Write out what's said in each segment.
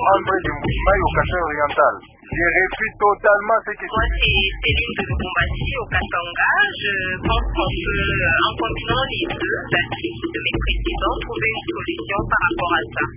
entre les Mbujimayi au Kasai oriental. Je refuse totalement ce que moi c'est Céline de Lubumbashi au Katanga. Je pense qu'on peut, en combinant les deux avis de mes présidents, trouver une solution par rapport à ça.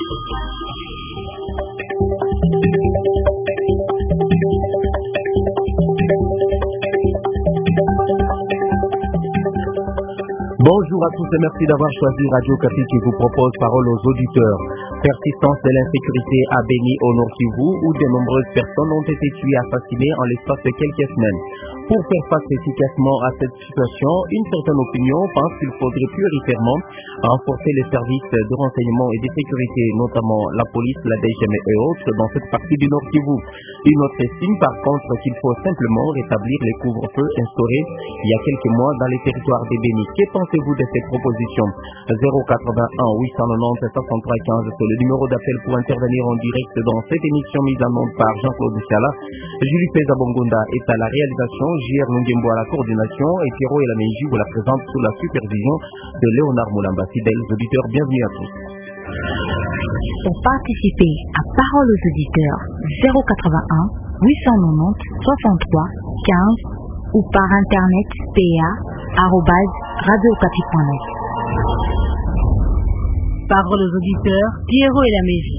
Bonjour à tous et merci d'avoir choisi Radio Okapi qui vous propose Parole aux auditeurs. Persistance de l'insécurité à Béni au Nord Kivu où de nombreuses personnes ont été tuées assassinées en l'espace de quelques semaines. Pour faire face efficacement à cette situation, une certaine opinion pense qu'il faudrait prioritairement renforcer les services de renseignement et de sécurité, notamment la police, la DGM et autres, dans cette partie du Nord Kivu. Une autre estime par contre qu'il faut simplement rétablir les couvre-feux instaurés il y a quelques mois dans les territoires des Béni. Que pensez-vous de cette proposition? 081 890 6315, c'est le numéro d'appel pour intervenir en direct dans cette émission mise en onde par Jean-Claude Siala. Julie Peza Bongunda est à la réalisation, J.R. Lungembo à la coordination et Pierrot et la Meiji vous la présente sous la supervision de Léonard Moulamba. Fidèles auditeurs, bienvenue à tous. Pour participer à Parole aux auditeurs, 081 890 63 15 ou par internet pa@radiocapi.net. Parole aux auditeurs, Pierrot et la Meiji.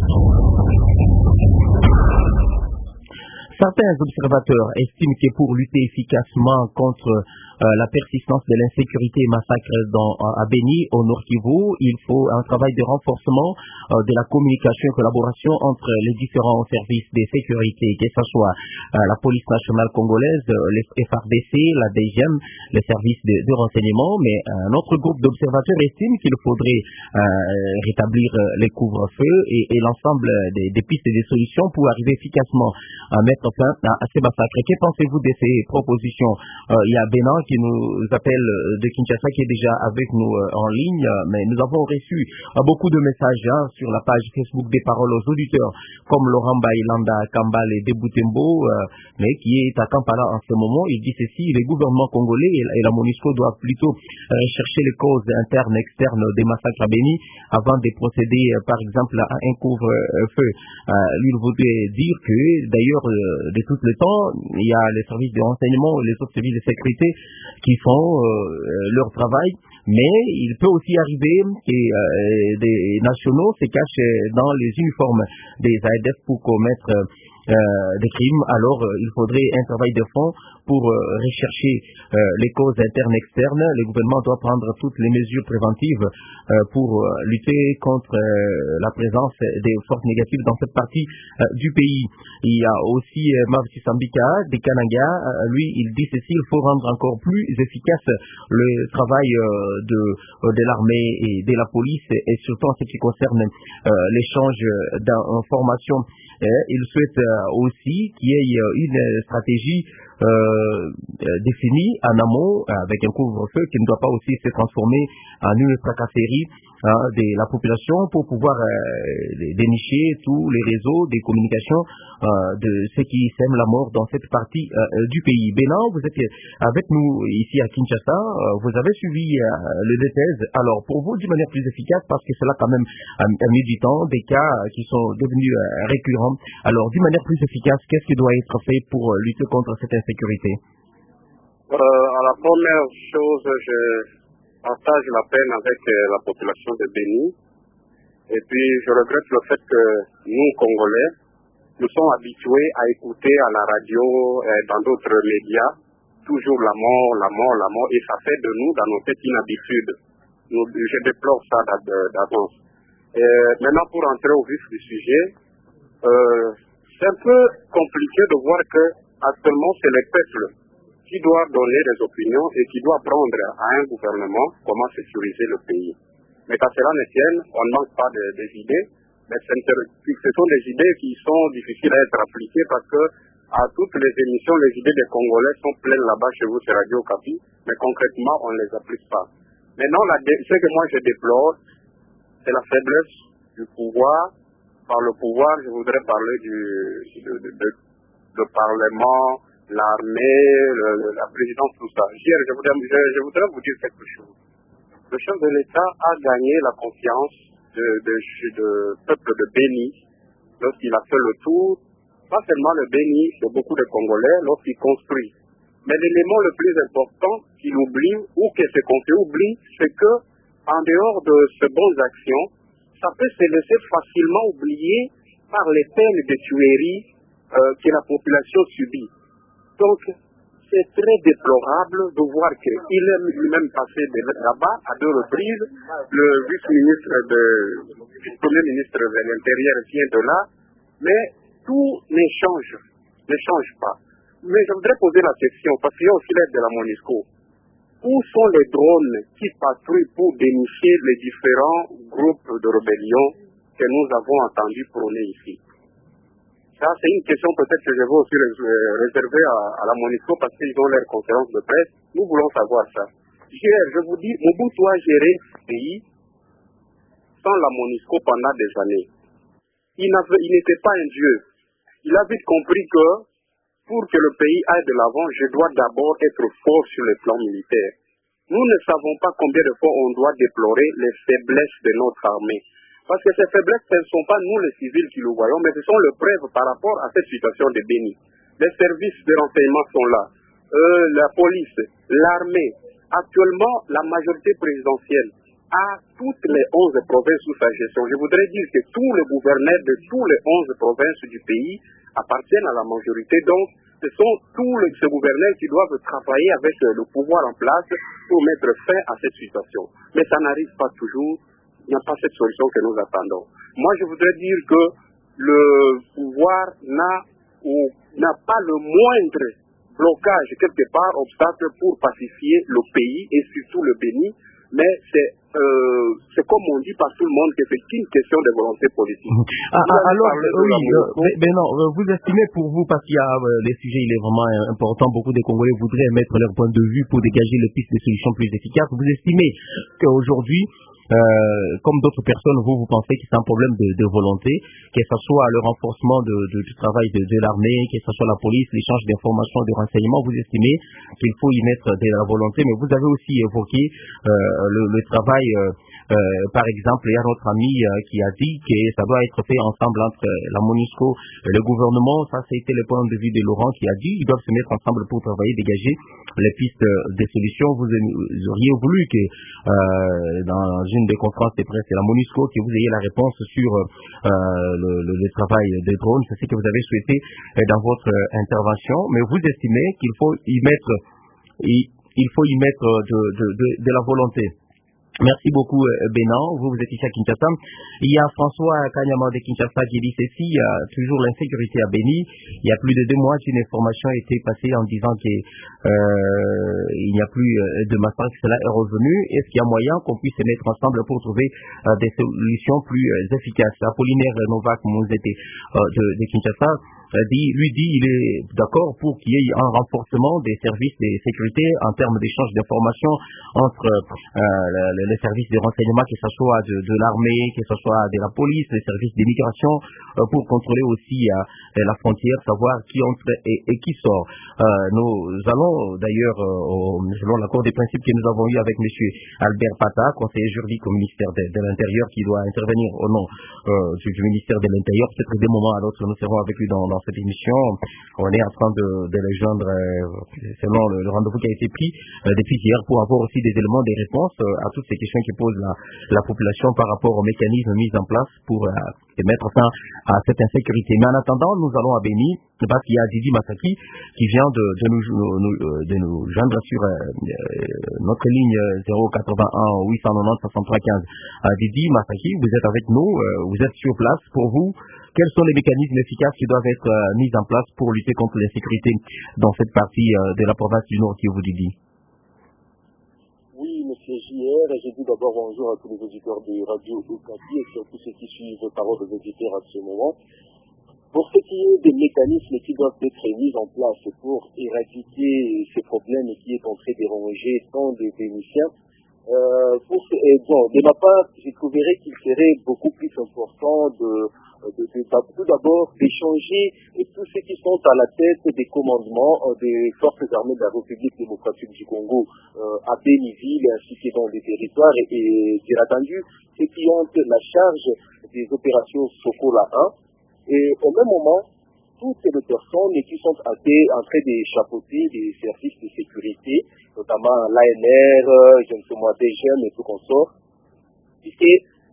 Certains observateurs estiment que pour lutter efficacement contre la persistance de l'insécurité et massacres à Béni, au Nord Kivu, il faut un travail de renforcement de la communication et collaboration entre les différents services de sécurité, que ce soit la police nationale congolaise, les FARDC, la DGM, les services de renseignement, mais un autre groupe d'observateurs estime qu'il faudrait rétablir les couvre-feux et l'ensemble des pistes et des solutions pour arriver efficacement à mettre fin à ces massacres. Que pensez-vous de ces propositions? Il y a Bénin qui nous appelle de Kinshasa, qui est déjà avec nous en ligne, mais nous avons reçu beaucoup de messages sur la page Facebook des Paroles aux auditeurs, comme Laurent Bailanda Kambal et Deboutembo, mais qui est à Kampala en ce moment. Il dit ceci: les gouvernements congolais et la MONUSCO doivent plutôt chercher les causes internes et externes des massacres à Béni avant de procéder par exemple à un couvre-feu. Lui, il voudrait dire que d'ailleurs de tout le temps, il y a les services de renseignement et les autres services de sécurité qui font leur travail, mais il peut aussi arriver que des nationaux se cachent dans les uniformes des ADF pour commettre des crimes. Alors il faudrait un travail de fond pour rechercher les causes internes et externes. Le gouvernement doit prendre toutes les mesures préventives pour lutter contre la présence des forces négatives dans cette partie du pays. Il y a aussi Mavsi Sambika de Kananga. Lui, il dit ceci: il faut rendre encore plus efficace le travail de l'armée et de la police, et surtout en ce qui concerne l'échange d'informations. Il souhaite aussi qu'il y ait une stratégie définie en amont avec un couvre-feu qui ne doit pas aussi se transformer en une tracasserie de la population pour pouvoir dénicher tous les réseaux des communications de ceux qui sèment la mort dans cette partie du pays. Bénin, vous êtes avec nous ici à Kinshasa, vous avez suivi le DTS. Alors pour vous, d'une manière plus efficace, parce que cela quand même a mis du temps, des cas qui sont devenus récurrents. Alors d'une manière plus efficace, qu'est-ce qui doit être fait pour lutter contre cette insécurité? La première chose, je partage la peine avec la population de Béni. Et puis, je regrette le fait que nous, Congolais, nous sommes habitués à écouter à la radio et dans d'autres médias toujours la mort, et ça fait de nous, dans nos têtes, une habitude. Je déplore ça d'avance. Maintenant, pour entrer au vif du sujet, c'est un peu compliqué de voir que actuellement, c'est les peuples qui doivent donner des opinions et qui doivent prendre à un gouvernement comment sécuriser le pays. Mais qu'à cela ne tienne, on ne manque pas des idées, mais ce sont des idées qui sont difficiles à être appliquées parce que à toutes les émissions, les idées des Congolais sont pleines là-bas chez vous sur Radio Okapi, mais concrètement, on ne les applique pas. Maintenant, ce que moi je déplore, c'est la faiblesse du pouvoir. Par le pouvoir, je voudrais parler du Parlement, l'armée, la présidence, tout ça. Je voudrais vous dire quelque chose. Le chef de l'État a gagné la confiance du peuple de Béni lorsqu'il a fait le tour, pas seulement le Béni, de beaucoup de Congolais, lorsqu'il construit. Mais l'élément le plus important qu'il oublie, ou que ce conseil oublie, c'est que, en dehors de ces bonnes actions, ça peut se laisser facilement oublier par les peines de tuerie que la population subit. Donc, c'est très déplorable de voir qu'il est lui-même passé là-bas à 2 reprises. Le vice-premier ministre de l'Intérieur vient de là, mais tout ne change pas. Mais je voudrais poser la question, parce qu'il y a aussi l'aide de la MONUSCO. Où sont les drones qui patrouillent pour dénicher les différents groupes de rébellion que nous avons entendus prôner ici? Ça, c'est une question peut-être que je vais aussi réserver à la MONUSCO parce qu'ils ont leur conférence de presse. Nous voulons savoir ça. Je vous dis, Mobutu a géré ce pays sans la MONUSCO pendant des années. Il n'était pas un dieu. Il a vite compris que pour que le pays aille de l'avant, je dois d'abord être fort sur le plan militaire. Nous ne savons pas combien de fois on doit déplorer les faiblesses de notre armée. Parce que ces faiblesses, ce ne sont pas nous les civils qui le voyons, mais ce sont les preuves par rapport à cette situation de Béni. Les services de renseignement sont là, la police, l'armée. Actuellement, la majorité présidentielle a toutes les 11 provinces sous sa gestion. Je voudrais dire que tous les gouverneurs de tous les 11 provinces du pays appartiennent à la majorité. Donc, ce sont tous ces gouverneurs qui doivent travailler avec le pouvoir en place pour mettre fin à cette situation. Mais ça n'arrive pas toujours. Il n'y a pas cette solution que nous attendons. Moi, je voudrais dire que le pouvoir n'a pas le moindre blocage, quelque part, obstacle pour pacifier le pays et surtout le Béni, mais c'est comme on dit par tout le monde que c'est une question de volonté politique. Alors, oui, mais non, vous estimez pour vous, parce qu'il y a les sujets, il est vraiment important, beaucoup de Congolais voudraient mettre leur point de vue pour dégager les pistes de solutions plus efficaces. Vous estimez qu'aujourd'hui, comme d'autres personnes, vous pensez que c'est un problème de volonté, que ce soit le renforcement du travail de l'armée, que ce soit la police, l'échange d'informations, de renseignements, vous estimez qu'il faut y mettre de la volonté, mais vous avez aussi évoqué le travail, par exemple, il y a notre ami qui a dit que ça doit être fait ensemble entre la MONUSCO et le gouvernement. Ça, c'était le point de vue de Laurent qui a dit ils doivent se mettre ensemble pour travailler, dégager les pistes de solutions. Vous auriez voulu que dans une des conférences de presse, c'est la MONUSCO, que vous ayez la réponse sur le travail des drones. C'est ce que vous avez souhaité dans votre intervention. Mais vous estimez qu'il faut y mettre, de la volonté. Merci beaucoup, Bénan. Vous êtes ici à Kinshasa. Il y a François Kanyama de Kinshasa qui dit ceci, il y a toujours l'insécurité à Béni. Il y a plus de 2 mois qu'une information a été passée en disant qu'il n'y a plus de massacre. Cela est revenu. Est-ce qu'il y a moyen qu'on puisse se mettre ensemble pour trouver des solutions plus efficaces? Apollinaire Novak Mouzete de Kinshasa lui dit il est d'accord pour qu'il y ait un renforcement des services de sécurité en termes d'échange d'informations entre les services de renseignement, que ce soit de l'armée, que ce soit de la police, les services d'immigration, pour contrôler aussi la frontière, savoir qui entre et qui sort. Nous allons d'ailleurs, selon l'accord des principes que nous avons eu avec M. Albert Pata, conseiller juridique au ministère de l'Intérieur, qui doit intervenir au nom du ministère de l'Intérieur. Peut-être des moments à l'autre, nous serons avec lui dans cette émission. On est en train de les joindre selon le rendez-vous qui a été pris depuis hier pour avoir aussi des éléments, des réponses à toutes ces questions qui posent la population par rapport aux mécanismes mis en place pour mettre fin à cette insécurité. Mais en attendant, nous allons à Béni, parce qu'il y a Didi Masaki qui vient de nous joindre sur notre ligne 081 890 6315. Didi Masaki, vous êtes avec nous, vous êtes sur place. Pour vous, quels sont les mécanismes efficaces qui doivent être mis en place pour lutter contre l'insécurité dans cette partie de la province du Nord Kivu, Didi? Oui, monsieur JR, je dis d'abord bonjour à tous les auditeurs de Radio Okapi et surtout ceux qui suivent les paroles des auditeurs à ce moment. Pour ce qui est des mécanismes qui doivent être mis en place pour éradiquer ces problèmes qui est en train de déranger tant des Bénitiens, de ma part, je trouverais qu'il serait beaucoup plus important tout d'abord d'échanger tous ceux qui sont à la tête des commandements des forces armées de la République démocratique du Congo à Béniville ainsi que dans les territoires et bien entendu ceux qui ont la charge des opérations Sokola 1 Et au même moment, toutes les personnes qui sont en train de chapeauter des services de sécurité, notamment l'ANR, je ne sais moi, des jeunes et tout consort, puisque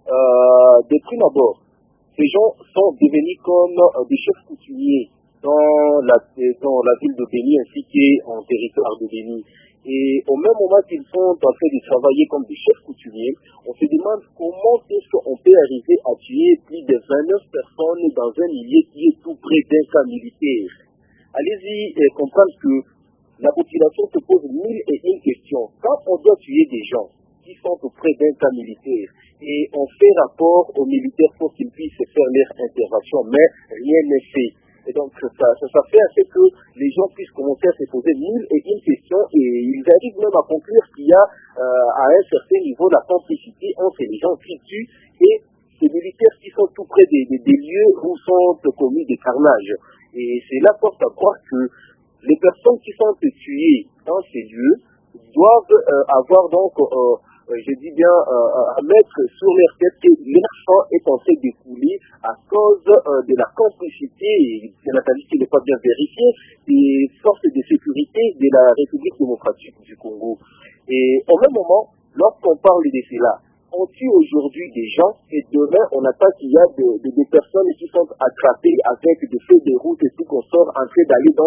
de prime abord, ces gens sont devenus comme des chefs coutumiers dans la ville de Béni ainsi qu'en territoire de Béni. Et au même moment qu'ils sont en train de travailler comme des chefs coutumiers, on se demande comment est-ce qu'on peut arriver à tuer plus de 29 personnes dans un milieu qui est tout près d'un camp militaire. Allez-y comprendre que la population se pose mille et une questions. Quand on doit tuer des gens qui sont auprès d'un camp militaire et on fait rapport aux militaires pour qu'ils puissent faire leur intervention, mais rien n'est fait. Et donc, ça fait à ce que les gens puissent commencer à se poser mille et une questions et ils arrivent même à conclure qu'il y a à un certain niveau la complicité entre les gens qui tuent et ces militaires qui sont tout près des lieux où sont commis des carnages. Et c'est là porte à croire que les personnes qui sont tuées dans ces lieux doivent avoir donc, je dis bien, à mettre sur leur tête que leur sang est en train de couler à cause de la complicité, et bien entendu qui n'est pas bien vérifié, des forces de sécurité de la République démocratique du Congo. Et au même moment, lorsqu'on parle de cela, on tue aujourd'hui des gens et demain on attend qu'il y a des personnes qui sont attrapées avec des feux de route et tout qu'on sort en train d'aller dans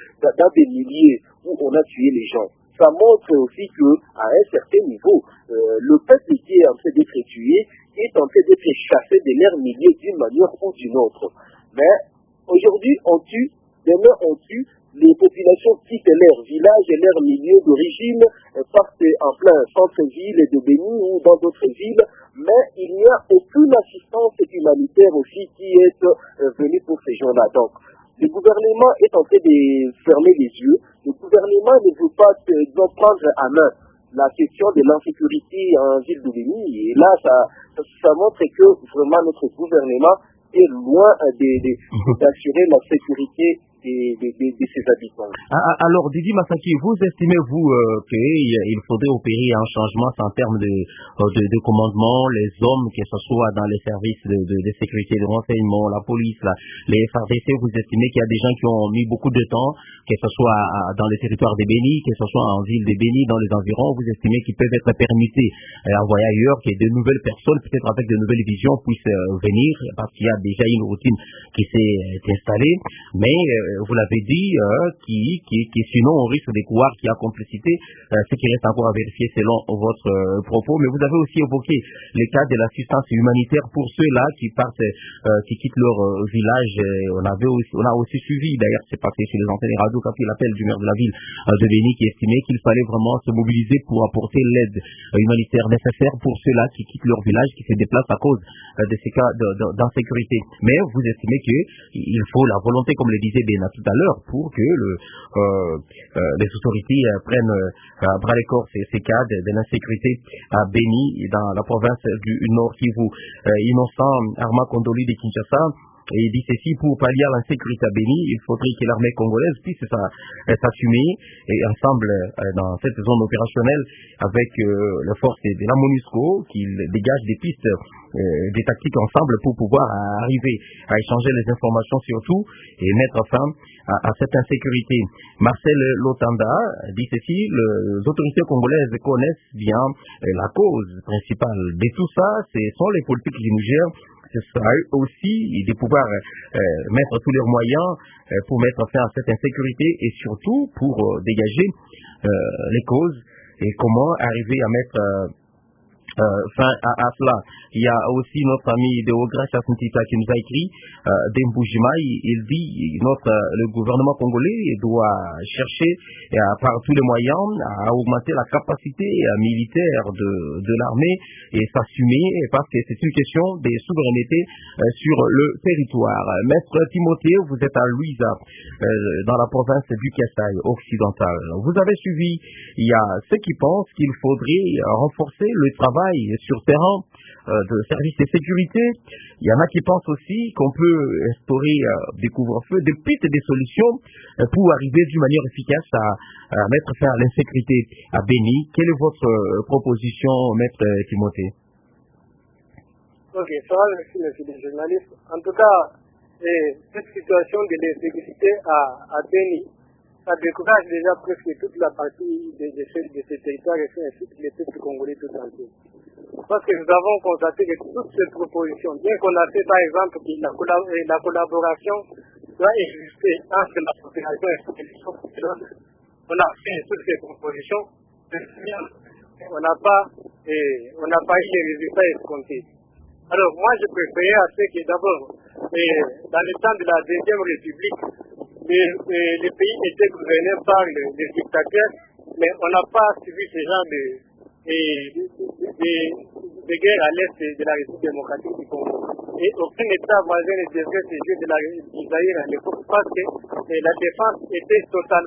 des milliers où on a tué les gens. Ça montre aussi qu'à un certain niveau, le peuple qui est en train d'être tué est en train d'être chassé de leur milieu d'une manière ou d'une autre. Mais aujourd'hui, on tue, demain on tue, les populations quittent leur village et leur milieu d'origine, partent en plein centre-ville de Béni ou dans d'autres villes, mais il n'y a aucune assistance humanitaire aussi qui est venue pour ces gens-là. Donc, le gouvernement est en train de fermer les yeux. Le gouvernement ne veut pas prendre à main la question de l'insécurité en ville de Béni. Et là, ça montre que vraiment notre gouvernement est loin d'assurer la sécurité de ses habitants. Alors, Didi Masaki, vous estimez-vous qu'il faudrait opérer un changement en termes de commandement, les hommes, que ce soit dans les services de sécurité, de renseignement, la police, les FARDC, vous estimez qu'il y a des gens qui ont mis beaucoup de temps, que ce soit dans les territoires de Béni, que ce soit en ville de Béni, dans les environs, vous estimez qu'ils peuvent être permutés et envoyés ailleurs, que de nouvelles personnes, peut-être avec de nouvelles visions, puissent venir, parce qu'il y a déjà une routine qui s'est installée, mais vous l'avez dit, qui sinon on risque de croire qu'il y a complicité, ce qui reste encore à vérifier selon votre propos. Mais vous avez aussi évoqué le cas de l'assistance humanitaire pour ceux-là qui partent, qui quittent leur village. On a aussi suivi, d'ailleurs, c'est passé sur les antennes radio, quand il appelle du maire de la ville de Béni qui estimait qu'il fallait vraiment se mobiliser pour apporter l'aide humanitaire nécessaire pour ceux-là qui quittent leur village, qui se déplacent à cause de ces cas d'insécurité. Mais vous estimez qu'il faut la volonté, comme le disait Béna tout à l'heure, pour que les autorités prennent à bras les corps ces cas de l'insécurité à Béni, dans la province du Nord Kivu. Innocent Arma Kondoli de Kinshasa, et il dit ceci: pour pallier à l'insécurité à Béni, il faudrait que l'armée congolaise puisse s'assumer et ensemble dans cette zone opérationnelle avec les forces de la MONUSCO, qui dégagent des pistes, des tactiques ensemble pour pouvoir arriver à échanger les informations surtout et mettre fin à cette insécurité. Marcel Lotanda dit ceci: les autorités congolaises connaissent bien la cause principale de tout ça, ce sont les politiques qui nous gèrent. C'est à eux aussi de pouvoir mettre tous leurs moyens pour mettre fin à cette insécurité et surtout pour dégager les causes et comment arriver à mettre fin à cela. Il y a aussi notre ami Deogracia Sintita qui nous a écrit d'Embujima. Il dit le gouvernement congolais doit chercher par tous les moyens à augmenter la capacité militaire de l'armée et s'assumer, parce que c'est une question de souveraineté sur le territoire. Maître Timothée, vous êtes à Louisa, dans la province du Kasaï occidental. Vous avez suivi, il y a ceux qui pensent qu'il faudrait renforcer le travail sur terrain de services de sécurité. Il y en a qui pensent aussi qu'on peut instaurer des couvre-feux, des pistes et des solutions pour arriver d'une manière efficace à mettre fin à l'insécurité à Béni. Quelle est votre proposition, Maître Timothée? Ok, ça va, merci le journaliste. En tout cas, cette situation de l'insécurité à Béni, ça décourage déjà presque toute la partie de ces territoires et ainsi que les peuples congolais tout entier. Parce que nous avons constaté que toutes ces propositions, bien qu'on a fait par exemple que la collaboration doit exister entre la population et les populations, on a fait toutes ces propositions, on n'a pas eu les résultats escomptés. Alors moi je préférais à ce que d'abord, dans le temps de la Deuxième République, les pays étaient gouvernés par les dictateurs, mais on n'a pas suivi ce genre de guerre à l'est de la République démocratique du Congo. Et aucun État voisin ne devrait se jouer de la République Zaïre à l'époque parce que la défense était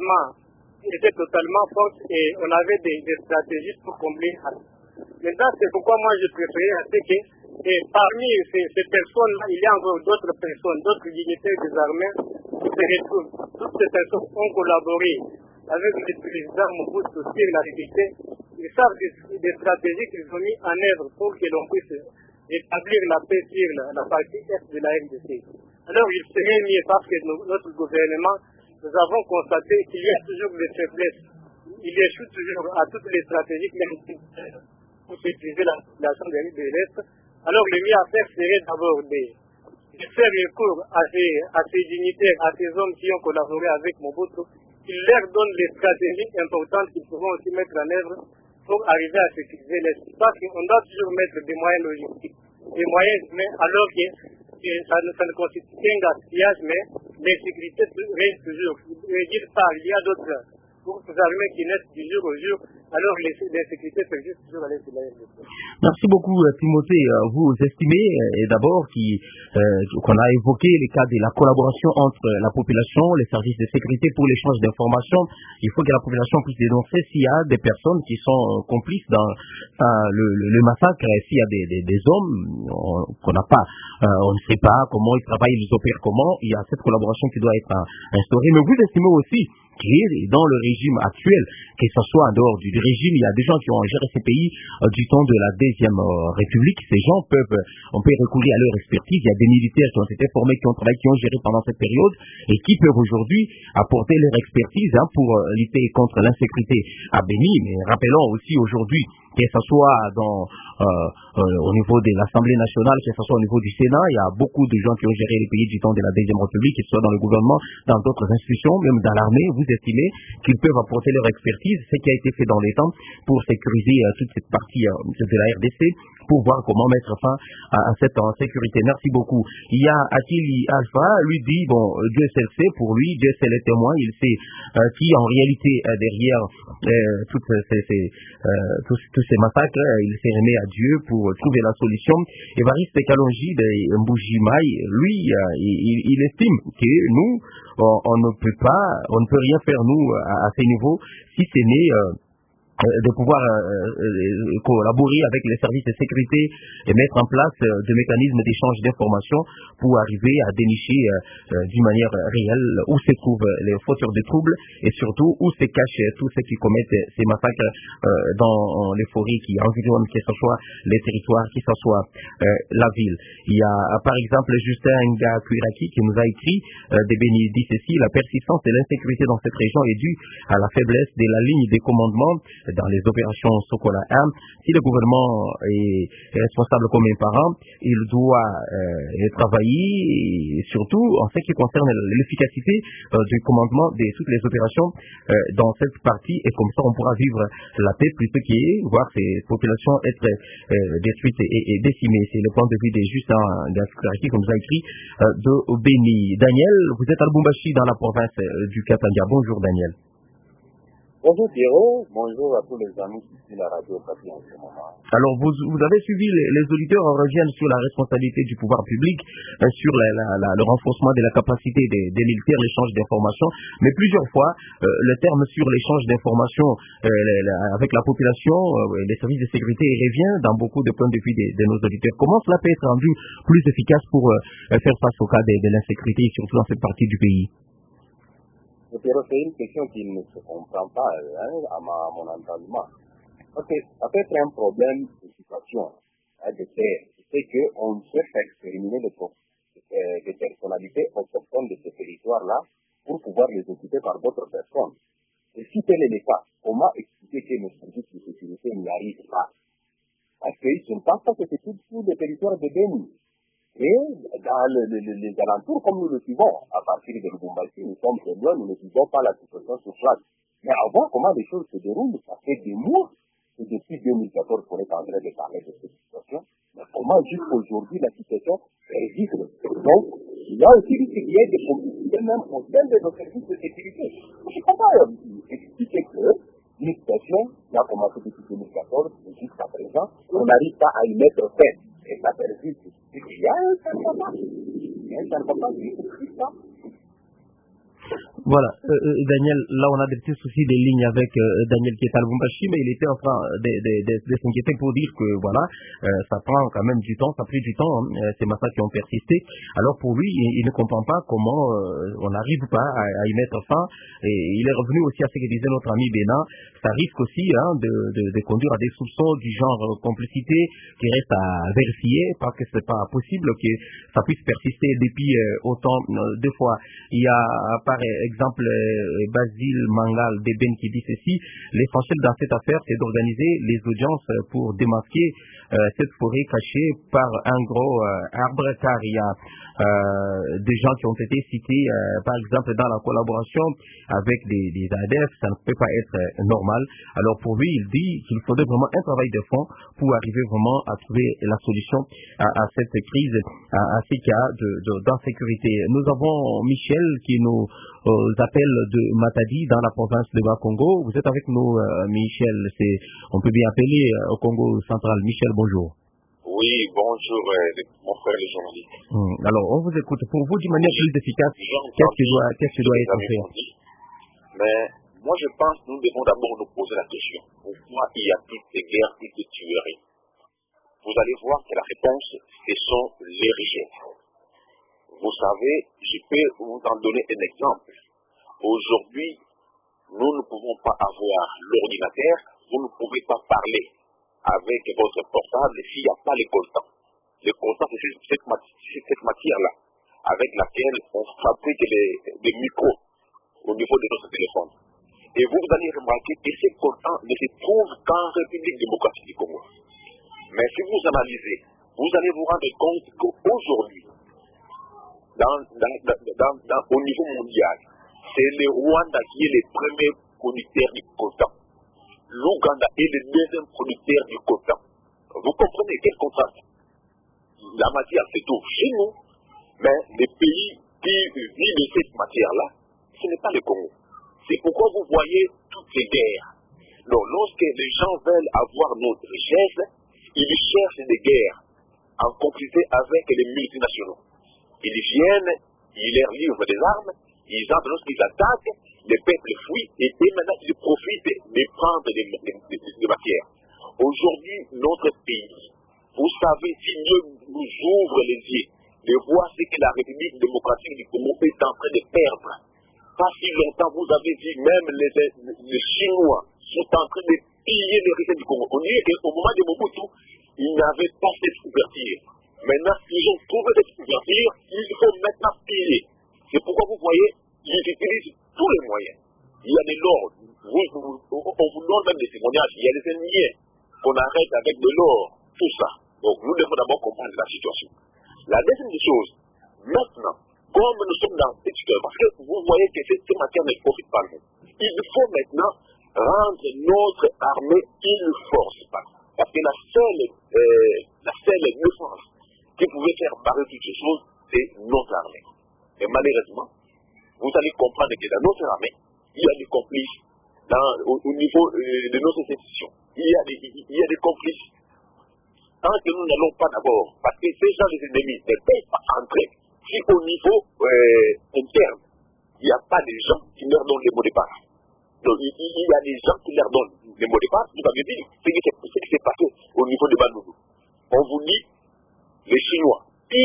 totalement forte et on avait des stratégies pour combler. Maintenant, c'est pourquoi moi je préférais à ce que parmi ces personnes-là, il y a encore d'autres personnes, d'autres dignitaires des armées qui se retrouvent. Toutes ces personnes ont collaboré avec le président Mobutu sur la vérité. Ils savent des stratégies qu'ils ont mis en œuvre pour que l'on puisse établir la paix sur la partie est de la RDC. Alors il serait mieux parce que notre gouvernement, nous avons constaté qu'il y a toujours des faiblesses. Il échoue toujours à toutes les stratégies pour sécuriser la population de l'Est. Alors le mieux à faire serait d'abord de faire recours à ces dignitaires, à ces hommes qui ont collaboré avec Mobutu, qu'ils leur donnent les stratégies importantes qu'ils pourront aussi mettre en œuvre pour arriver à sécuriser l'Est. Parce qu'on doit toujours mettre des moyens logistiques, des moyens humains, alors que ça ne constitue qu'un gaspillage, mais l'insécurité reste toujours. Il y a d'autres groupes armés qui naissent du jour au jour, alors l'insécurité persiste toujours à l'est de la RDC. Merci beaucoup, Timothée. Vous estimez d'abord qu'on a évoqué les cas de la collaboration entre la population, les services de sécurité pour l'échange d'informations. Il faut que la population puisse dénoncer s'il y a des personnes qui sont complices dans le massacre, s'il y a des hommes qu'on n'a pas, on ne sait pas comment ils travaillent, ils opèrent comment. Il y a cette collaboration qui doit être instaurée. Mais vous estimez aussi qui est dans le régime actuel, que ce soit en dehors du régime, il y a des gens qui ont géré ces pays du temps de la Deuxième République. Ces gens on peut recourir à leur expertise. Il y a des militaires qui ont été formés, qui ont travaillé, qui ont géré pendant cette période et qui peuvent aujourd'hui apporter leur expertise pour lutter contre l'insécurité à Béni. Mais rappelons aussi aujourd'hui que ce soit au niveau de l'Assemblée nationale, que ce soit au niveau du Sénat, il y a beaucoup de gens qui ont géré les pays du temps de la Deuxième République, que ce soit dans le gouvernement, dans d'autres institutions, même dans l'armée. Vous estimez qu'ils peuvent apporter leur expertise, ce qui a été fait dans les temps pour sécuriser toute cette partie de la RDC, pour voir comment mettre fin à cette insécurité. Merci beaucoup. Il y a Akili Alpha, lui dit, Dieu seul sait, pour lui, Dieu seul est témoin, il sait qui en réalité derrière tous ces massacres, il s'est remis à Dieu pour trouver la solution. Évariste Kalonji de Mbujimaï, lui, il estime que nous, on ne peut rien faire nous à ce niveau, si ce n'est de pouvoir collaborer avec les services de sécurité et mettre en place des mécanismes d'échange d'informations pour arriver à dénicher d'une manière réelle où se trouvent les fauteurs de troubles et surtout où se cachent tous ceux qui commettent ces massacres dans les forêts qui environnent, que ce soit les territoires, que ce soit la ville. Il y a par exemple Justin Ngakuraki qui nous a écrit de Béni dit ceci: la persistance de l'insécurité dans cette région est due à la faiblesse de la ligne de commandement dans les opérations Sokola 1. Si le gouvernement est responsable comme un parent, il doit travailler surtout en ce qui concerne l'efficacité du commandement de toutes les opérations dans cette partie, et comme ça on pourra vivre la paix plutôt que voir ces populations être détruites et décimées. C'est le point de vue des Justin Ngakuraki qui nous a écrit de Béni. Daniel, vous êtes à Lubumbashi dans la province du Katanga. Bonjour Daniel. Bonjour Pierrot, bonjour à tous les amis qui suivent la radio Okapi en ce moment. Alors vous avez suivi, les auditeurs reviennent sur la responsabilité du pouvoir public, sur le renforcement de la capacité des militaires, l'échange d'informations, mais plusieurs fois le terme sur l'échange d'informations avec la population, les services de sécurité revient dans beaucoup de points de vue de nos auditeurs. Comment cela peut être rendu plus efficace pour faire face au cas de l'insécurité, surtout dans cette partie du pays? C'est une question qui ne se comprend pas à mon entendement. Parce que ça peut être un problème de situation, de terre. C'est qu'on souhaite exterminer les des personnalités autochtones de ces territoires-là pour pouvoir les occuper par d'autres personnes. Et si tel est le cas, comment expliquer que nos services de sécurité n'y arrivent pas? Parce qu'ils ne pensent pas que c'est tout le territoire de Béni. Et dans les alentours, comme nous le suivons, à partir de Lubumbashi, nous sommes très loin, nous ne vivons pas la situation sur place. Mais à voir comment les choses se déroulent, ça fait des mois que depuis 2014 qu'on est en train de parler de cette situation. Mais comment jusqu'aujourd'hui la situation est vide? Donc, il y a aussi risque qu'il y ait des complicités même au sein de nos services de sécurité. Je ne peux pas expliquer que une situation qui a commencé depuis 2014 jusqu'à présent, on n'arrive pas à y mettre fin. Et ça persiste. Il y a un sarcophage. Il y a un sarcophage qui existe. Voilà, Daniel, là on a des petits soucis de ligne avec Daniel qui est à Lubumbashi, mais il était en train de s'inquiéter pour dire que voilà, ça prend quand même du temps, ça a pris du temps, ces massacres qui ont persisté. Alors pour lui, il ne comprend pas comment on n'arrive pas à y mettre fin, et il est revenu aussi à ce que disait notre ami Bénin, ça risque aussi de conduire à des soupçons du genre complicité qui reste à vérifier, parce que c'est pas possible que ça puisse persister depuis autant de fois. Il y a par exemple Basile Mangal de Ben qui dit ceci: l'essentiel dans cette affaire, c'est d'organiser les audiences pour démasquer cette forêt cachée par un gros arbre, car il y a des gens qui ont été cités, par exemple dans la collaboration avec des ADF, ça ne peut pas être normal. Alors pour lui, il dit qu'il faudrait vraiment un travail de fond pour arriver vraiment à trouver la solution à cette crise, à ces cas d'insécurité. Nous avons Michel qui nous appelle de Matadi dans la province de Bas-Congo. Vous êtes avec nous, Michel, on peut bien appeler au Congo central. Michel, bonjour. Oui, bonjour, mon frère le journaliste. Alors, on vous écoute. Pour vous, d'une manière plus efficace, qu'est-ce qui doit être fait? Mais moi, je pense que nous devons d'abord nous poser la question. Pourquoi il y a toutes ces guerres, toutes ces tueries? Vous allez voir que la réponse, ce sont les richesses. Vous savez, je peux vous en donner un exemple. Aujourd'hui, nous ne pouvons pas avoir l'ordinateur, vous ne pouvez pas parler avec votre portable s'il n'y a pas les coltans. Les coltans, c'est cette matière-là avec laquelle on fabrique les micros au niveau de notre téléphone. Et vous allez remarquer que ces coltans ne se trouvent qu'en République démocratique du Congo. Mais si vous analysez, vous allez vous rendre compte qu'aujourd'hui, au niveau mondial, c'est le Rwanda qui est le premier producteur du coltan. L'Ouganda est le deuxième producteur du coltan. Vous comprenez quel contraste? La matière se trouve chez nous, mais les pays qui vivent de cette matière-là, ce n'est pas le Congo. C'est pourquoi vous voyez toutes ces guerres. Donc, lorsque les gens veulent avoir notre richesse, ils cherchent des guerres en complicité avec les multinationaux. Ils viennent, ils leur livrent des armes, ils entrent lorsqu'ils attaquent, les peuples fuient et maintenant ils profitent de prendre des matières. Aujourd'hui, notre pays, vous savez, si Dieu nous ouvre les yeux, de voir ce que la République démocratique du Congo est en train de perdre. Pas si longtemps, vous avez vu même les Chinois sont en train de piller les richesses du Congo. On dirait qu'au moment de Mobutu, ils n'avaient pas cette ouverture. Maintenant, ils ont trouvé cette ouverture, il faut maintenant piller. C'est pourquoi vous voyez, ils utilisent tous les moyens. Il y a de l'or, on vous donne même des témoignages, il y a des ennemis qu'on arrête avec de l'or, tout ça. Donc nous devons d'abord comprendre la situation. La deuxième chose, maintenant, comme nous sommes dans cette situation, parce que vous voyez que ces matières ne profitent pas nous, il faut maintenant rendre notre armée une force. Parce que la seule défense qui pouvait faire barrer toutes ces choses, c'est notre armée. Et malheureusement, vous allez comprendre que dans notre armée, il y a des complices au niveau de nos institutions. Il y a des complices. Tant que nous n'allons pas d'abord, parce que ces gens, les ennemis, ne peuvent pas entrer. Si au niveau interne, il n'y a pas de gens qui leur donnent les mots de passe. Donc il y a des gens qui leur donnent les mots de passe. Vous avez dit ce qui s'est passé au niveau de Bandundu. On vous dit, les Chinois,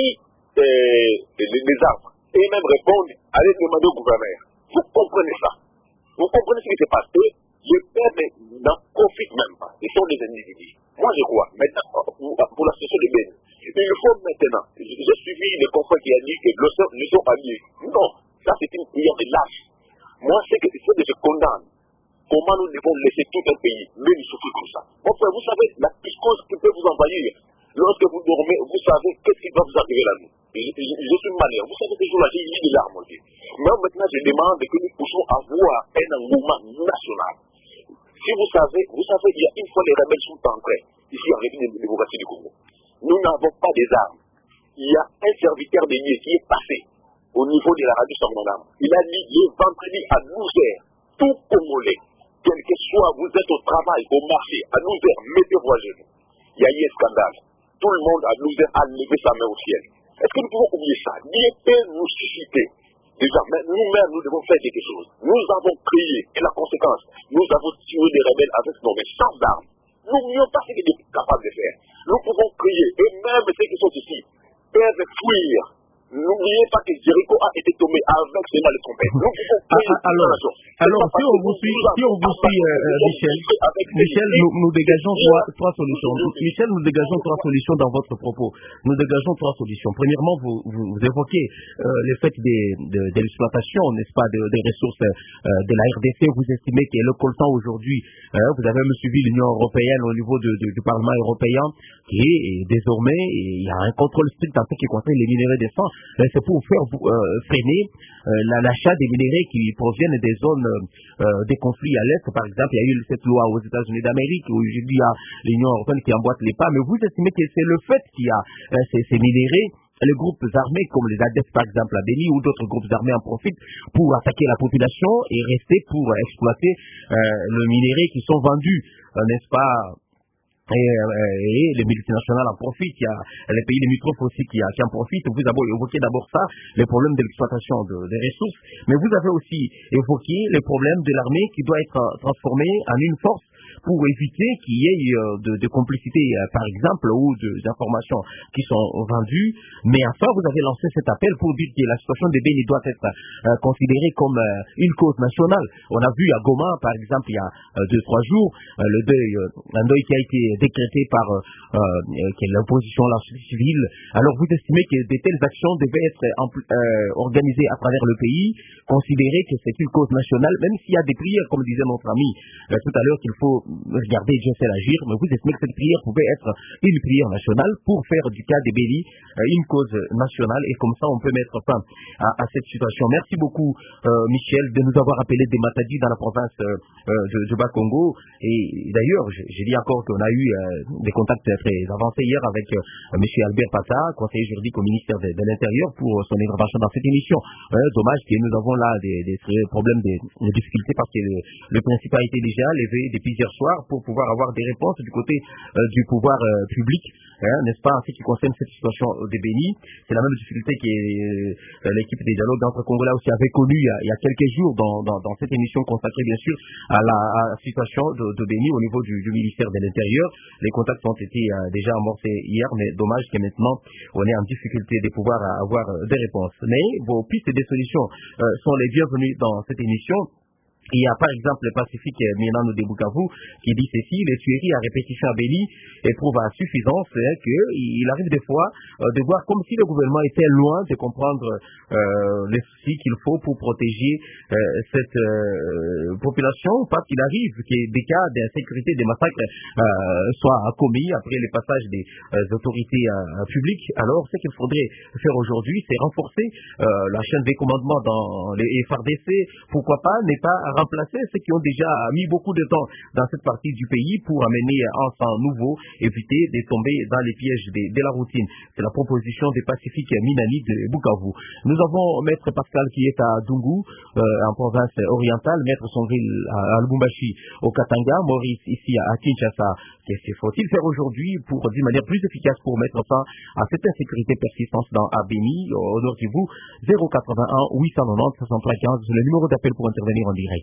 les arbres, et même répondent, allez demander au gouverneur. Vous comprenez ça? Vous comprenez ce qui s'est passé? Les peuples n'en profitent même pas. Ils sont des individus. Moi, je crois, maintenant, pour la situation de Ben, il faut maintenant, j'ai suivi le confrère qui a dit comment nous devons laisser tout un pays, même souffrir comme ça. Mon frère, vous savez, la psychose qui peut vous envahir, lorsque vous dormez, vous savez qu'est-ce qui va vous arriver la nuit. Je suis manière. Vous savez que ce jour-là, j'ai eu des larmes aussi. Mais maintenant, je demande que nous puissions avoir un engouement national. Si vous savez, il y a une fois les rebelles sont entrés ici en République démocratique du Congo. Nous n'avons pas des armes. Il y a un serviteur de nuit qui est passé au niveau de la radio Sangonam. Il a dit le vendredi à 12h, tout Congolais, quel que soit, vous êtes au travail, au marché, à 12h, mettez-vous à genoux. Il y a eu un scandale. Tout le monde à 12h a levé sa main au ciel. Est-ce que nous pouvons oublier ça? Dieu peut nous susciter. Déjà, nous-mêmes, nous devons faire quelque chose. Nous avons crié, et la conséquence, nous avons tué des rebelles avec nos mains sans armes. N'oublions pas ce que nous sommes capables de faire. Nous pouvons crier, et même ceux qui sont ici peuvent fuir. N'oubliez pas que Jéricho a été tombé avec seulement les trompettes. Nous pouvons crier. Alors, si on vous suit, Michel, nous dégageons trois solutions. Michel, nous dégageons trois solutions dans votre propos. Nous dégageons trois solutions. Premièrement, vous évoquez le fait de l'exploitation, n'est-ce pas, des ressources de la RDC. Vous estimez que le coltan aujourd'hui, vous avez même suivi l'Union européenne au niveau du Parlement européen, qui est désormais, il y a un contrôle strict en ce qui concerne les minerais de sang. C'est pour faire freiner l'achat des minerais qui proviennent des zones des conflits à l'Est. Par exemple, il y a eu cette loi aux États-Unis d'Amérique où aujourd'hui il y a l'Union européenne qui emboîte les pas. Mais vous estimez que c'est le fait qu'il y a ces minéraux, les groupes armés comme les ADEF par exemple à Béni ou d'autres groupes armés en profitent pour attaquer la population et rester pour exploiter le minerai qui sont vendus, n'est-ce pas? Et les multinationales en profitent, il y a les pays limitrophes aussi qui en profitent. Vous avez évoqué d'abord ça, les problèmes de l'exploitation des ressources, mais vous avez aussi évoqué les problèmes de l'armée qui doit être transformée en une force pour éviter qu'il y ait de complicité, par exemple, ou d'informations qui sont vendues. Mais enfin, vous avez lancé cet appel pour dire que la situation des Béni doit être considérée comme une cause nationale. On a vu à Goma, par exemple, il y a 2-3 jours, un deuil qui a été décrété par l'opposition, la société civile. Alors, vous estimez que de telles actions devaient être organisées à travers le pays, considérer que c'est une cause nationale, même s'il y a des prières, comme disait notre ami tout à l'heure, qu'il faut regarder Dieu seul agir, mais vous estimez que cette prière pouvait être une prière nationale pour faire du cas des Béni une cause nationale, et comme ça on peut mettre fin à cette situation. Merci beaucoup Michel de nous avoir appelé des Matadi dans la province de Bas-Congo, et d'ailleurs j'ai dit encore qu'on a eu des contacts très avancés hier avec M. Albert Pata, conseiller juridique au ministère de l'Intérieur, pour son intervention dans cette émission. Dommage que nous avons là des problèmes, des difficultés, parce que le principal a été déjà levé depuis hier soir pour pouvoir avoir des réponses du côté du pouvoir public, n'est-ce pas, en ce qui concerne cette situation des Béni. C'est la même difficulté que l'équipe des dialogues d'entre Congolais aussi avait connue il y a quelques jours dans cette émission consacrée bien sûr à la situation de Béni au niveau du ministère de l'Intérieur. Les contacts ont été déjà amorcés hier, mais dommage que maintenant on est en difficulté de pouvoir avoir des réponses. Mais vos pistes de solutions sont les bienvenues dans cette émission. Il y a par exemple le Pacifique Minano de Bukavu qui dit ceci: les tueries à répétition à Béni éprouvent à suffisance qu'il arrive des fois de voir comme si le gouvernement était loin de comprendre les soucis qu'il faut pour protéger cette population, parce qu'il arrive que des cas d'insécurité, des massacres soient commis après le passage des autorités publiques. Alors ce qu'il faudrait faire aujourd'hui, c'est renforcer la chaîne des commandements dans les FARDC, pourquoi pas ne pas remplacer ceux qui ont déjà mis beaucoup de temps dans cette partie du pays pour amener un sang nouveau, éviter de tomber dans les pièges de la routine. C'est la proposition des Pacifiques Minani de Bukavu. Nous avons Maître Pascal qui est à Dungu, en province orientale, Maître Sonville à Lubumbashi, au Katanga, Maurice ici à Kinshasa. Qu'est-ce qu'il faut-il faire aujourd'hui pour, d'une manière plus efficace, pour mettre fin à cette insécurité persistante dans Béni, au nord Kivu? 081 890 63 15, le numéro d'appel pour intervenir en direct.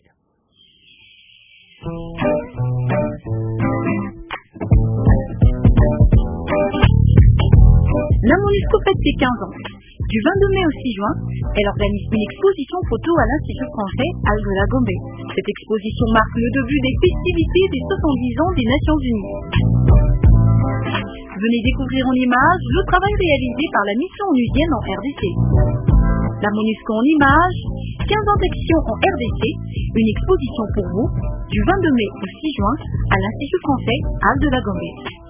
La MONUSCO fête ses 15 ans. Du 22 mai au 6 juin, elle organise une exposition photo à l'Institut français Algola Gombe. Cette exposition marque le début des festivités des 70 ans des Nations Unies. Venez découvrir en images le travail réalisé par la mission onusienne en RDC. La MONUSCO en images, 15 ans d'action en RDC, une exposition pour vous du 22 mai au 6 juin à l'Institut français Al de la Gambé.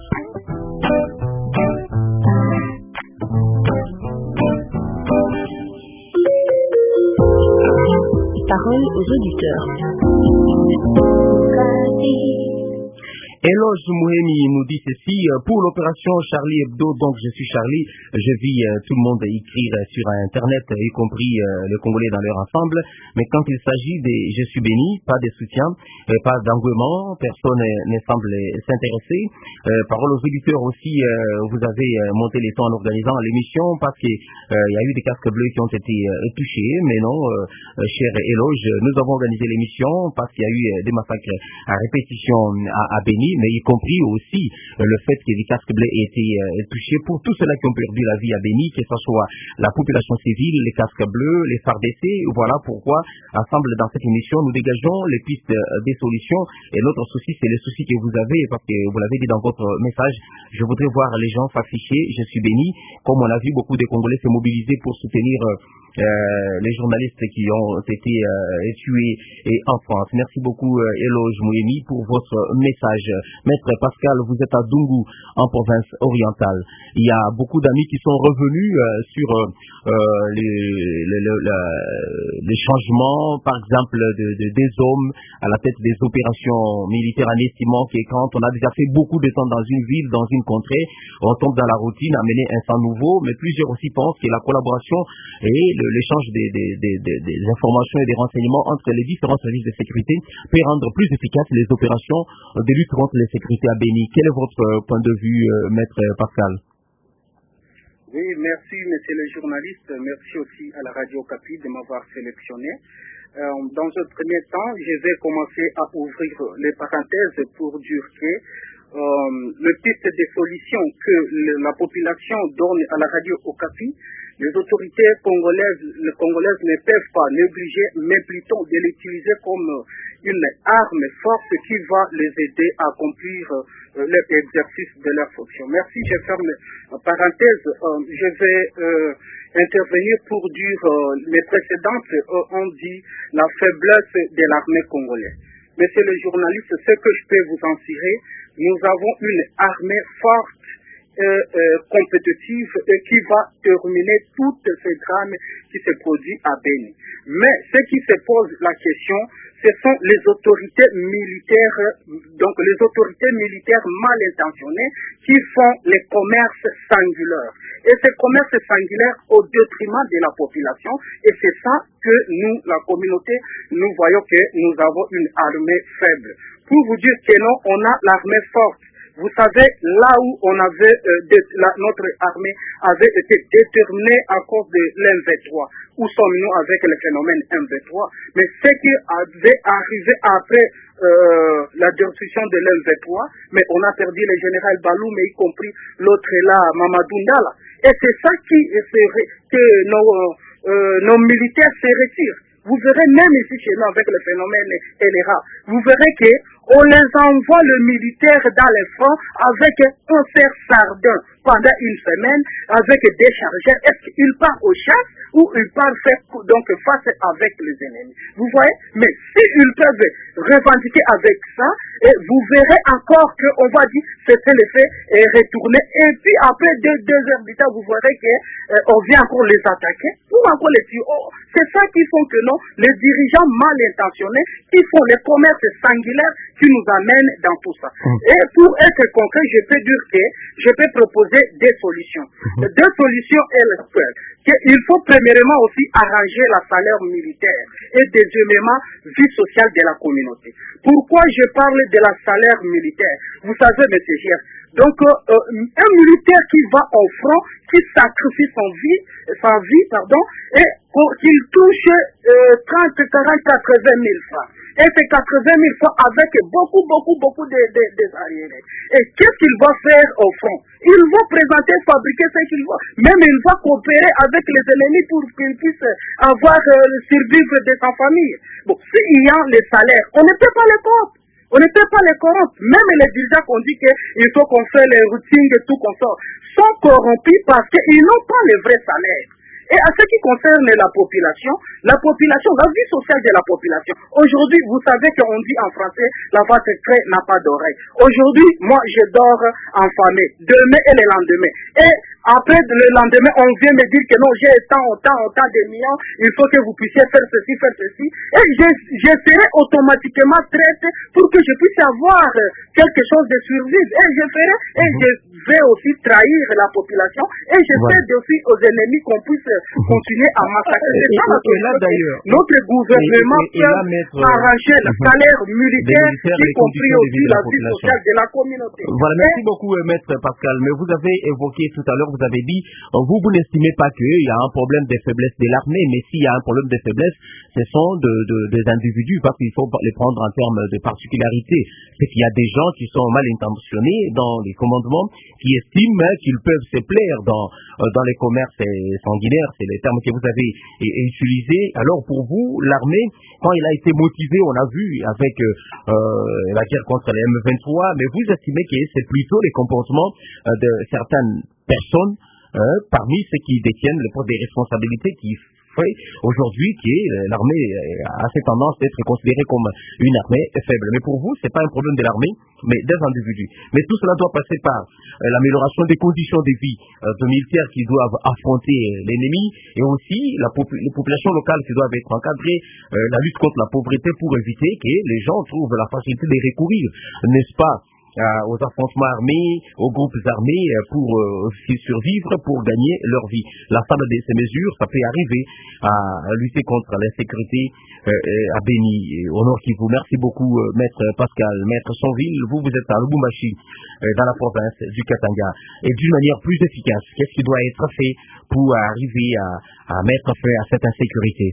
Parole aux auditeurs. Eloge Mouhemi nous dit ceci, pour l'opération Charlie Hebdo, donc je suis Charlie, je vis tout le monde écrire sur Internet, y compris les Congolais dans leur ensemble, mais quand il s'agit des je suis béni, pas de soutien, pas d'engouement, personne ne semble s'intéresser. Parole aux auditeurs aussi, vous avez monté les temps en organisant l'émission parce qu'il y a eu des casques bleus qui ont été touchés, mais non, cher Eloge, nous avons organisé l'émission parce qu'il y a eu des massacres à répétition à Béni, mais y compris aussi le fait que les casques bleus aient été touchés pour tous ceux-là qui ont perdu la vie à Béni, que ce soit la population civile, les casques bleus, les FARDC. Voilà pourquoi, ensemble dans cette émission, nous dégageons les pistes des solutions. Et notre souci, c'est les soucis que vous avez, parce que vous l'avez dit dans votre message, je voudrais voir les gens s'afficher, je suis béni, comme on a vu beaucoup de Congolais se mobiliser pour soutenir les journalistes qui ont été tués en France. Merci beaucoup Eloge Mouhemi pour votre message. Maître Pascal, vous êtes à Dungu en province orientale. Il y a beaucoup d'amis qui sont revenus sur les changements, par exemple des hommes à la tête des opérations militaires, en estimant que quand on a déjà fait beaucoup de temps dans une ville, dans une contrée, on tombe dans la routine, amener un sang nouveau, mais plusieurs aussi pensent que la collaboration et l'échange des informations et des renseignements entre les différents services de sécurité peut rendre plus efficaces les opérations de lutte contre l'insécurité à Béni. Quel est votre point de vue, Maître Pascal? Oui, merci, monsieur le journaliste. Merci aussi à la Radio Capi de m'avoir sélectionné. Dans un premier temps, je vais commencer à ouvrir les parenthèses pour dire que le piste des solutions que la population donne à la Radio Okapi, les autorités congolaises ne peuvent pas négliger, mais plutôt de l'utiliser comme une arme forte qui va les aider à accomplir l'exercice de leur fonction. Merci, je ferme la parenthèse. Je vais intervenir pour dire les précédentes ont dit la faiblesse de l'armée congolaise. Monsieur le journaliste, ce que je peux vous en tirer, nous avons une armée forte, compétitive et qui va terminer toutes ces drames qui se produisent à Béni. Mais ce qui se pose la question, ce sont les autorités militaires, donc les autorités militaires mal intentionnées qui font les commerces singulaires. Et ces commerces singulaires au détriment de la population. Et c'est ça que nous, la communauté, nous voyons que nous avons une armée faible. Pour vous dire que non, on a l'armée forte. Vous savez, là où on avait notre armée avait été déterminée à cause de l'M23. Où sommes-nous avec le phénomène M23? Mais ce qui avait arrivé après la destruction de l'M23, mais on a perdu le général Balou, mais y compris l'autre là, Mamadou Ndala. Et c'est ça qui ferait que nos militaires se retirent. Vous verrez même ici chez nous avec le phénomène LRA, vous verrez que on les envoie le militaire dans les fronts avec un fer sardin pendant une semaine, avec des chargeurs. Est-ce qu'ils partent aux chasses ou ils partent faire donc face avec les ennemis? Vous voyez? Mais s'ils peuvent revendiquer avec ça, et vous verrez encore qu'on va dire c'était le fait et retourner. Et puis après 2 heures du temps, vous verrez qu'on vient encore les attaquer ou encore les tuer. Oh, c'est ça qui font que non, les dirigeants mal intentionnés qui font les commerces singulaires qui nous amènent dans tout ça. Et pour être concret, je peux dire que je peux proposer des solutions. 2 solutions LSPL. Il faut premièrement aussi arranger la salaire militaire et deuxièmement vie sociale de la communauté. Pourquoi je parle de la salaire militaire? Vous savez, M. Gier, donc un militaire qui va au front, qui sacrifie sa vie, et qu'il touche 30, 40, 80 000 francs. Et c'est 80 000 francs avec beaucoup d'arriérés. Et qu'est-ce qu'il va faire au front? Il va présenter, fabriquer ce qu'il va. Même il va coopérer avec les ennemis pour qu'il puisse avoir le survivre de sa famille. Bon, s'il y a les salaires, on ne peut pas les corrompre. On ne peut pas les corrompre. Même les dirigeants qu'on dit qu'il faut qu'on fait les routines et tout qu'on sort, sont corrompus parce qu'ils n'ont pas les vrais salaires. Et à ce qui concerne la population, la vie sociale de la population. Aujourd'hui, vous savez qu'on dit en français, la vache crée n'a pas d'oreille. Aujourd'hui, moi, je dors enfamé. Demain et le lendemain. Et après, le lendemain, on vient me dire que non, j'ai autant de millions, il faut que vous puissiez faire ceci. Et je serai automatiquement traite pour que je puisse avoir quelque chose de survivre. Et je vais aussi trahir la population et je cède aussi aux ennemis qu'on puisse continuer à massacrer. Et là, d'ailleurs, notre gouvernement peut arranger le salaire militaire, y compris aussi la vie sociale de la communauté. Voilà, merci beaucoup, Maître Pascal. Mais vous avez évoqué tout à l'heure, vous avez dit, vous n'estimez pas qu'il y a un problème de faiblesse de l'armée, mais s'il y a un problème de faiblesse, ce sont des individus, parce qu'il faut les prendre en termes de particularité. C'est qu'il y a des gens qui sont mal intentionnés dans les commandements, qui estiment qu'ils peuvent se plaire dans les commerces sanguinaires, c'est les termes que vous avez utilisés. Alors pour vous, l'armée, quand il a été motivé, on a vu avec la guerre contre les M23, mais vous estimez que c'est plutôt les comportements de certaines personnes parmi ceux qui détiennent le poste des responsabilités qui fait aujourd'hui que l'armée a cette tendance d'être considérée comme une armée faible. Mais pour vous, c'est pas un problème de l'armée, mais des individus. Mais tout cela doit passer par l'amélioration des conditions de vie de militaires qui doivent affronter l'ennemi et aussi les populations locales qui doivent être encadrées, la lutte contre la pauvreté pour éviter que les gens trouvent la facilité de recourir, n'est-ce pas, aux affrontements armés, aux groupes armés pour survivre, pour gagner leur vie. La somme de ces mesures, ça peut arriver à lutter contre l'insécurité à Béni, au Nord Kivu. Merci beaucoup, Maître Pascal. Maître Sonville, vous êtes à Lubumbashi, dans la province du Katanga. Et d'une manière plus efficace, qu'est-ce qui doit être fait pour arriver à mettre fin à cette insécurité?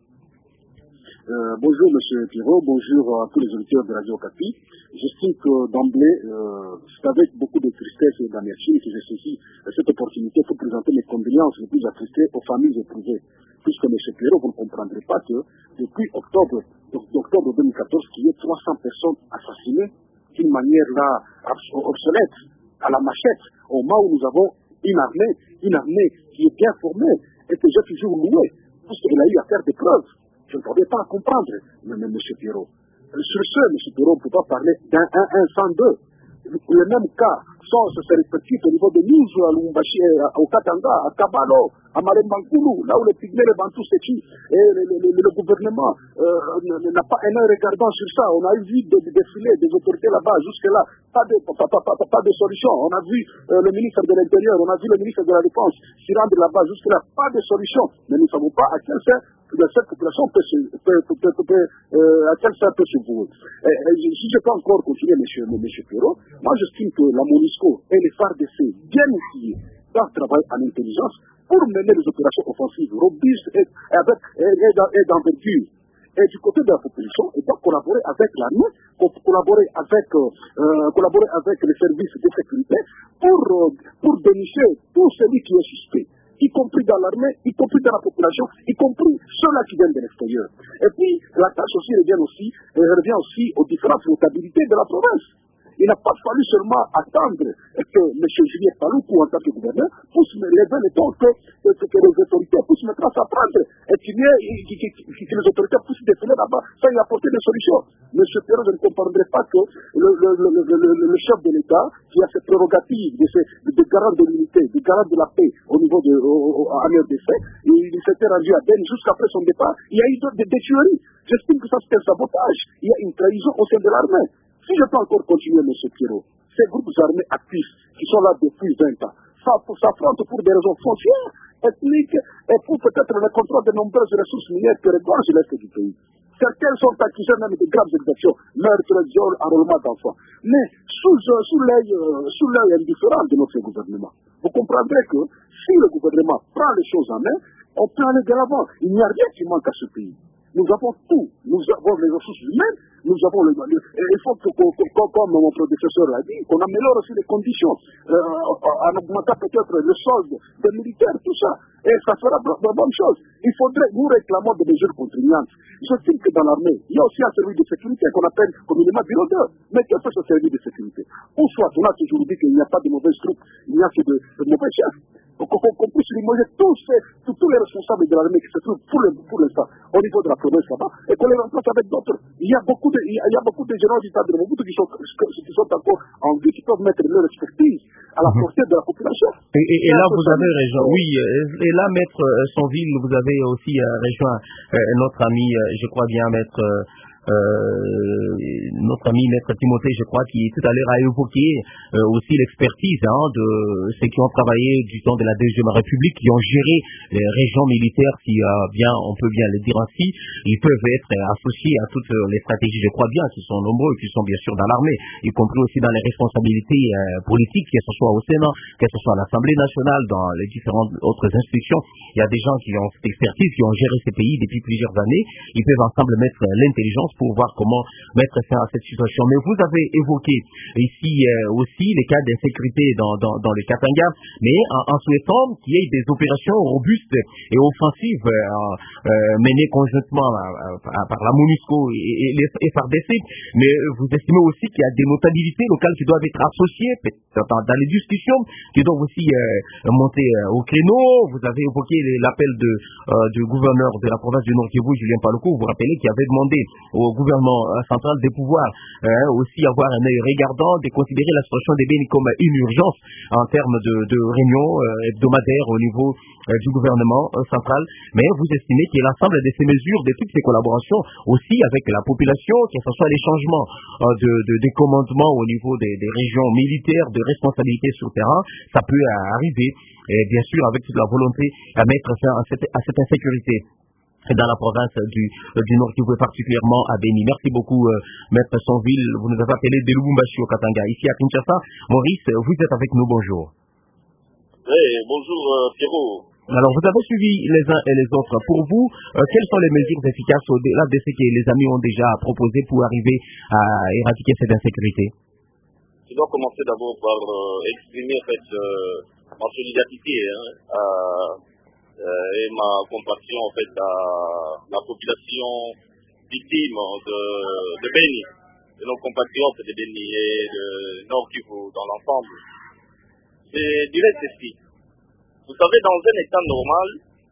Bonjour M. Pirot, bonjour à tous les auditeurs de Radio Okapi. J'estime que d'emblée, c'est avec beaucoup de tristesse et d'amertume que je saisis cette opportunité pour présenter mes condoléances les plus attristées aux familles éprouvées. Puisque M. Pirot, vous ne comprendrez pas que depuis octobre 2014, qu'il y ait 300 personnes assassinées d'une manière là obsolète, à la machette, au moment où nous avons une armée qui est bien formée et que j'ai toujours louée, puisqu'elle a eu à faire des preuves. Je ne tardais pas à comprendre, M. Pirot. Sur ce, M. Pirot, on ne peut pas parler d'un 1-1-102. Le même cas se répète au niveau de Niz, à Lubumbashi, au Katanga, à Kabalo, à Malembankulu, là où les Pygmées, les Bantous s'étient. Et le gouvernement n'a pas un œil regardant sur ça. On a vu défiler des autorités là-bas. Jusque-là, pas de solution. On a vu le ministre de l'Intérieur, on a vu le ministre de la Défense s'y rendre là-bas. Jusque-là, pas de solution. Mais nous ne savons pas à quel sein cette population à quel sein peut se vouer. Si je peux encore continuer, M. Pirot, moi j'estime que la MONUSCO et les FARDC bien outillés doivent travailler en intelligence pour mener des opérations offensives robustes et d'envergure. Et du côté de la population, ils doivent collaborer avec l'armée, collaborer avec les services de sécurité pour dénicher tout celui qui est suspect, y compris dans l'armée, y compris dans la population, y compris ceux-là qui viennent de l'extérieur. Et puis, la tâche aussi revient aussi aux différentes notabilités de la province. Il n'a pas fallu seulement attendre que M. Julien Paloukou, en tant que gouverneur, puisse lever le ton que les autorités puissent mettre à s'apprendre et que les autorités puissent définir là-bas sans y apporter des solutions. M. Pirot, je ne comprendrai pas que le chef de l'État, qui a ses prérogatives de garant de l'unité, de garant de la paix au niveau en RDC, il s'était rendu à Ben jusqu'après son départ. Il y a eu des tueries. J'estime que ça c'est un sabotage. Il y a une trahison au sein de l'armée. Si je peux encore continuer, M. Pirot, ces groupes armés actifs qui sont là depuis 20 ans s'affrontent pour des raisons foncières, ethniques et pour peut-être le contrôle de nombreuses ressources minières que regorge l'Est du pays. Certains sont accusés même de graves exactions, meurtres, viols, enrôlement d'enfants. Mais sous l'œil indifférent de notre gouvernement, vous comprendrez que si le gouvernement prend les choses en main, on peut aller de l'avant. Il n'y a rien qui manque à ce pays. Nous avons tout. Nous avons les ressources humaines, nous avons il faut que, comme mon prédécesseur l'a dit, qu'on améliore aussi les conditions, en augmentant peut-être le solde des militaires, tout ça. Et ça fera de bonnes choses. Il faudrait, nous réclamons des mesures contraignantes. Je sais que dans l'armée, il y a aussi un service de sécurité qu'on appelle communément bureau d'heure. Mais qu'est-ce que ce service de sécurité? Ou soit, on a toujours dit qu'il n'y a pas de mauvaises troupes, il n'y a que de mauvais chefs. Qu'on puisse limoger toutes tous les responsables de l'armée qui se trouvent pour l'instant au niveau de la province là-bas, et qu'on les remplace avec d'autres. Il y a beaucoup de généraux du temps de Mobutu qui sont encore en vie, qui peuvent mettre leur expertise à la portée de la population. Et là, vous avez rejoint, oui, et là, Maître Sonville, vous avez aussi rejoint notre ami, je crois bien, notre ami Maître Timothée, je crois, qui tout à l'heure a évoqué aussi l'expertise de ceux qui ont travaillé du temps de la Deuxième République, qui ont géré les régions militaires, si on peut bien le dire ainsi. Ils peuvent être associés à toutes les stratégies, je crois bien, qui sont nombreux, qui sont bien sûr dans l'armée, y compris aussi dans les responsabilités politiques, que ce soit au Sénat, que ce soit à l'Assemblée nationale, dans les différentes autres institutions. Il y a des gens qui ont cette expertise, qui ont géré ces pays depuis plusieurs années. Ils peuvent ensemble mettre l'intelligence pour voir comment mettre fin à cette situation. Mais vous avez évoqué ici aussi les cas d'insécurité dans le Katanga, mais en souhaitant qu'il y ait des opérations robustes et offensives menées conjointement par la MONUSCO et les FARDC. Mais vous estimez aussi qu'il y a des notabilités locales qui doivent être associées dans les discussions, qui doivent aussi monter au créneau. Vous avez évoqué l'appel du gouverneur de la province du Nord Kivu, Julien Paluku. Vous vous rappelez qu'il avait demandé au gouvernement central de pouvoir aussi avoir un œil regardant, de considérer la situation des Béni comme une urgence en termes de réunions hebdomadaires au niveau du gouvernement central. Mais vous estimez que l'ensemble de ces mesures, de toutes ces collaborations aussi avec la population, que ce soit les changements de commandement au niveau des régions militaires, de responsabilité sur le terrain, ça peut arriver, et bien sûr avec toute la volonté à mettre fin à cette insécurité dans la province du Nord Kivu, particulièrement à Béni. Merci beaucoup, Maître Sonville. Vous nous avez appelé de Lubumbashi au Katanga. Ici à Kinshasa, Maurice, vous êtes avec nous. Bonjour. Oui, bonjour Pierrot. Alors, vous avez suivi les uns et les autres. Pour vous, quelles sont les mesures efficaces au-delà de ce que les amis ont déjà proposé pour arriver à éradiquer cette insécurité? Je dois commencer d'abord par exprimer en fait ma solidarité et ma compassion en fait à la population victime de Béni, de nos compatriotes de Béni et de Nord Kivu dans l'ensemble. Je dirais ceci. Vous savez, dans un état normal,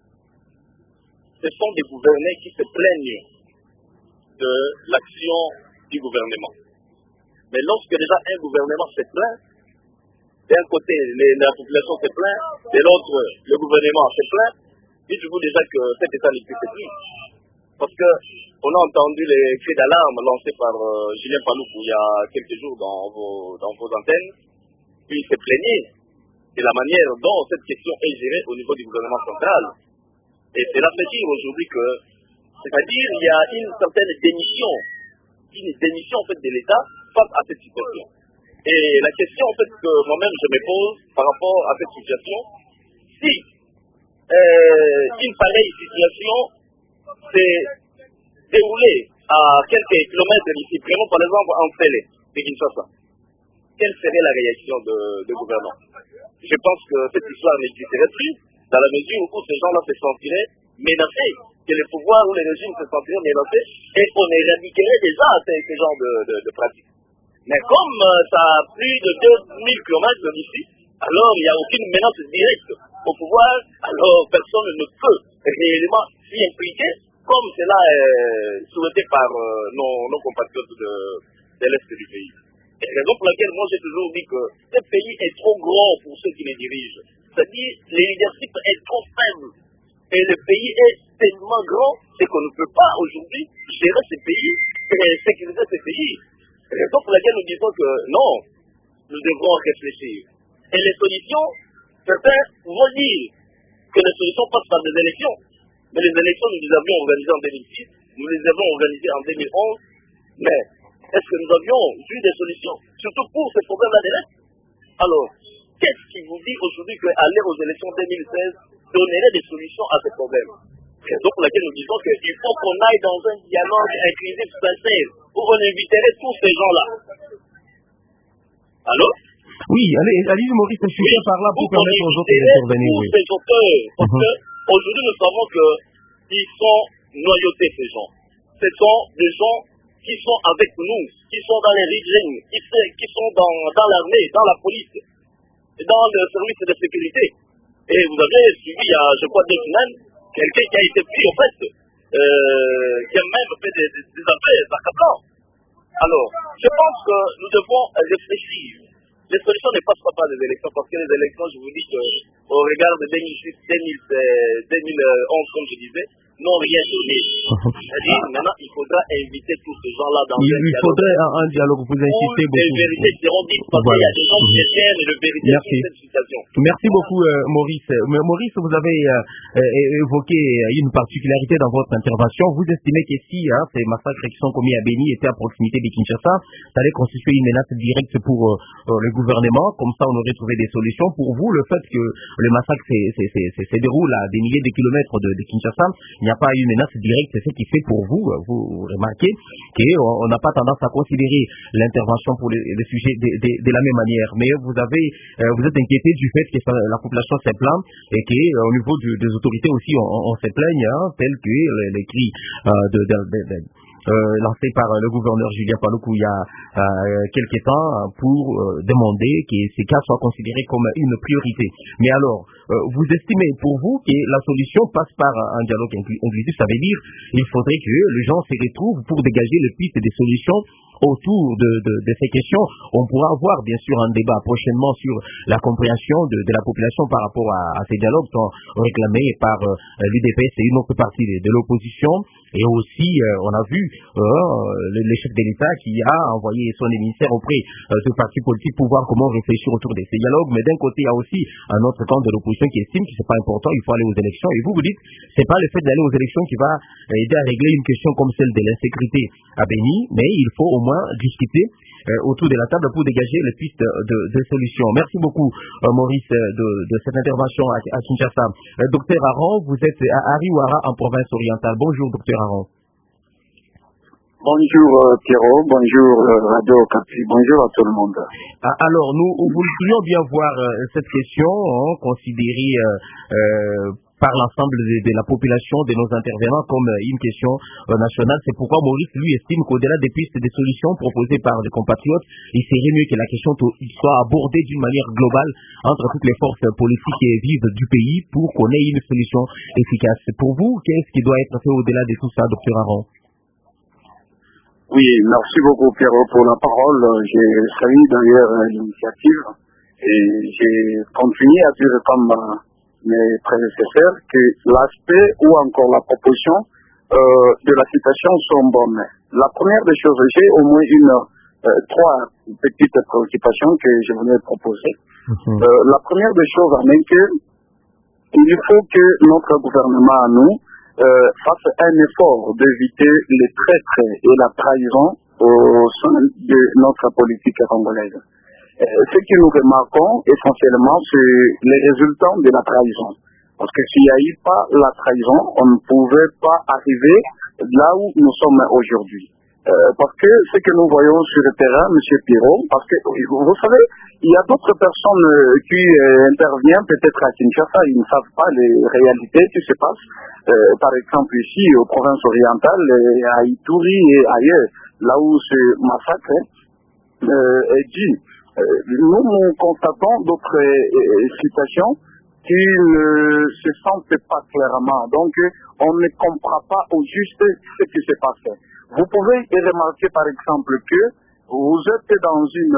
ce sont des gouvernés qui se plaignent de l'action du gouvernement. Mais lorsque déjà un gouvernement se plaint, d'un côté la population se plaint, de l'autre le gouvernement se plaint, dites-vous déjà que cet état n'existe plus. Parce que on a entendu les cris d'alarme lancés par Julien Paluku il y a quelques jours dans vos antennes, puis il se plaignait de la manière dont cette question est gérée au niveau du gouvernement central. Et cela fait dire aujourd'hui que, c'est-à-dire il y a une certaine démission en fait de l'État face à cette situation. Et la question en fait que moi-même je me pose par rapport à cette situation, si une pareille situation s'est déroulée à quelques kilomètres d'ici, vraiment par exemple en Félé de Kinshasa, quelle serait la réaction du gouvernement? Je pense que cette histoire n'existerait plus dans la mesure où ces gens-là se sentiraient menacés, que le pouvoir ou les régimes se sentiraient menacés et qu'on éradiquerait déjà ce genre de pratiques. Mais comme ça a plus de 2000 km d'ici, alors il n'y a aucune menace directe au pouvoir, alors personne ne peut réellement s'y impliquer comme cela est souhaité par nos compatriotes de l'Est du pays. Et la raison pour laquelle moi j'ai toujours dit que ce pays est trop grand pour ceux qui les dirigent. C'est-à-dire le leadership est trop faible. Et le pays est tellement grand, c'est qu'on ne peut pas aujourd'hui gérer ce pays et sécuriser ce pays. C'est la raison pour laquelle nous disons que non, nous devons réfléchir. Et les solutions, certains vont dire que les solutions passent par des élections. Mais les élections, nous les avions organisées en 2006, nous les avons organisées en 2011, mais est-ce que nous avions vu des solutions, surtout pour ces problèmes-là de l'Est? Alors, qu'est-ce qui vous dit aujourd'hui qu'aller aux élections 2016 donnerait des solutions à ces problèmes? C'est donc pour laquelle nous disons qu'il faut qu'on aille dans un dialogue inclusif sincère, où on inviterait tous ces gens-là. Allô? Oui, allez Maurice, je suis par là pour permettre aux autres d'intervenir. Tous ces auteurs, parce qu'aujourd'hui nous savons qu'ils sont noyautés, ces gens. Ce sont des gens qui sont avec nous, qui sont dans les régimes, qui sont dans l'armée, dans la police, dans le service de sécurité. Et vous avez suivi, il y a, je crois, 2 semaines, quelqu'un qui a été pris, en fait, qui a même fait des affaires d'accablant. Alors, je pense que nous devons réfléchir. Les solutions ne passent pas par les élections, parce que les élections, je vous dis qu'au regard de 2011, comme je disais, n'ont rien donné. C'est-à-dire, maintenant, il faudra inviter tous ces gens-là dans un dialogue. Il faudrait un dialogue, vous insistez beaucoup. Les vérités seront dites, parce qu'il y a des gens qui tiennent et de vérité sur cette situation. Merci beaucoup, Maurice. Maurice, vous avez évoqué une particularité dans votre intervention. Vous estimez que si ces massacres qui sont commis à Béni étaient à proximité de Kinshasa, ça allait constituer une menace directe pour le gouvernement. Comme ça, on aurait trouvé des solutions. Pour vous, le fait que le massacre se déroule à des milliers de kilomètres de Kinshasa, il n'y a pas une menace directe. C'est ce qui fait pour vous, vous remarquez qu'on n'a pas tendance à considérer l'intervention pour le sujet de la même manière. Mais vous êtes inquiété du fait que la population se plaint et qu'au niveau des autorités aussi, on se plaigne, tel que les cris lancé par le gouverneur Julien Paluku il y a quelques temps pour demander que ces cas soient considérés comme une priorité. Mais alors, vous estimez pour vous que la solution passe par un dialogue inclusif, ça veut dire il faudrait que les gens se retrouvent pour dégager les pistes des solutions autour de ces questions. On pourra avoir bien sûr un débat prochainement sur la compréhension de la population par rapport à ces dialogues réclamés par l'UDPS et une autre partie de l'opposition. Et aussi, on a vu le chef de l'État qui a envoyé son émissaire auprès de partis politiques pour voir comment réfléchir autour de ces dialogues. Mais d'un côté, il y a aussi un autre camp de l'opposition qui estime que c'est pas important, il faut aller aux élections. Et vous dites, c'est pas le fait d'aller aux élections qui va aider à régler une question comme celle de l'insécurité à Béni, mais il faut au moins discuter autour de la table pour dégager les pistes de solutions. Merci beaucoup, Maurice, de cette intervention à Kinshasa. Docteur Aron, vous êtes à Ariwara, en province orientale. Bonjour, docteur Aron. Bonjour Pierrot, bonjour Radio Okapi, bonjour à tout le monde. Alors, nous voudrions bien voir cette question considérée par l'ensemble de la population, de nos intervenants, comme une question nationale. C'est pourquoi Maurice, lui, estime qu'au-delà des pistes des solutions proposées par les compatriotes, il serait mieux que la question soit abordée d'une manière globale entre toutes les forces politiques et vives du pays pour qu'on ait une solution efficace. Pour vous, qu'est-ce qui doit être fait au-delà de tout ça, docteur Aron? Oui, merci beaucoup Pierrot pour la parole. J'ai salué d'ailleurs l'initiative et j'ai continué à dire comme mes prédécesseurs que l'aspect ou encore la proposition de la situation sont bonnes. La première des choses, j'ai au moins trois petites préoccupations que je voulais proposer. La première des choses en est que il faut que notre gouvernement à nous fasse un effort d'éviter les traîtres et la trahison au sein de notre politique congolaise. Ce que nous remarquons essentiellement, c'est les résultats de la trahison. Parce que s'il n'y a eu pas la trahison, on ne pouvait pas arriver là où nous sommes aujourd'hui. Parce que ce que nous voyons sur le terrain, M. Pirot, parce que vous savez, il y a d'autres personnes qui interviennent peut-être à Kinshasa, ils ne savent pas les réalités qui se passent. Par exemple ici, aux provinces orientales, à Ituri et ailleurs, là où ce massacre est dû. Nous constatons d'autres situations qui ne se sentent pas clairement. Donc, on ne comprend pas au juste ce qui se passe. Vous pouvez remarquer, par exemple, que vous êtes dans une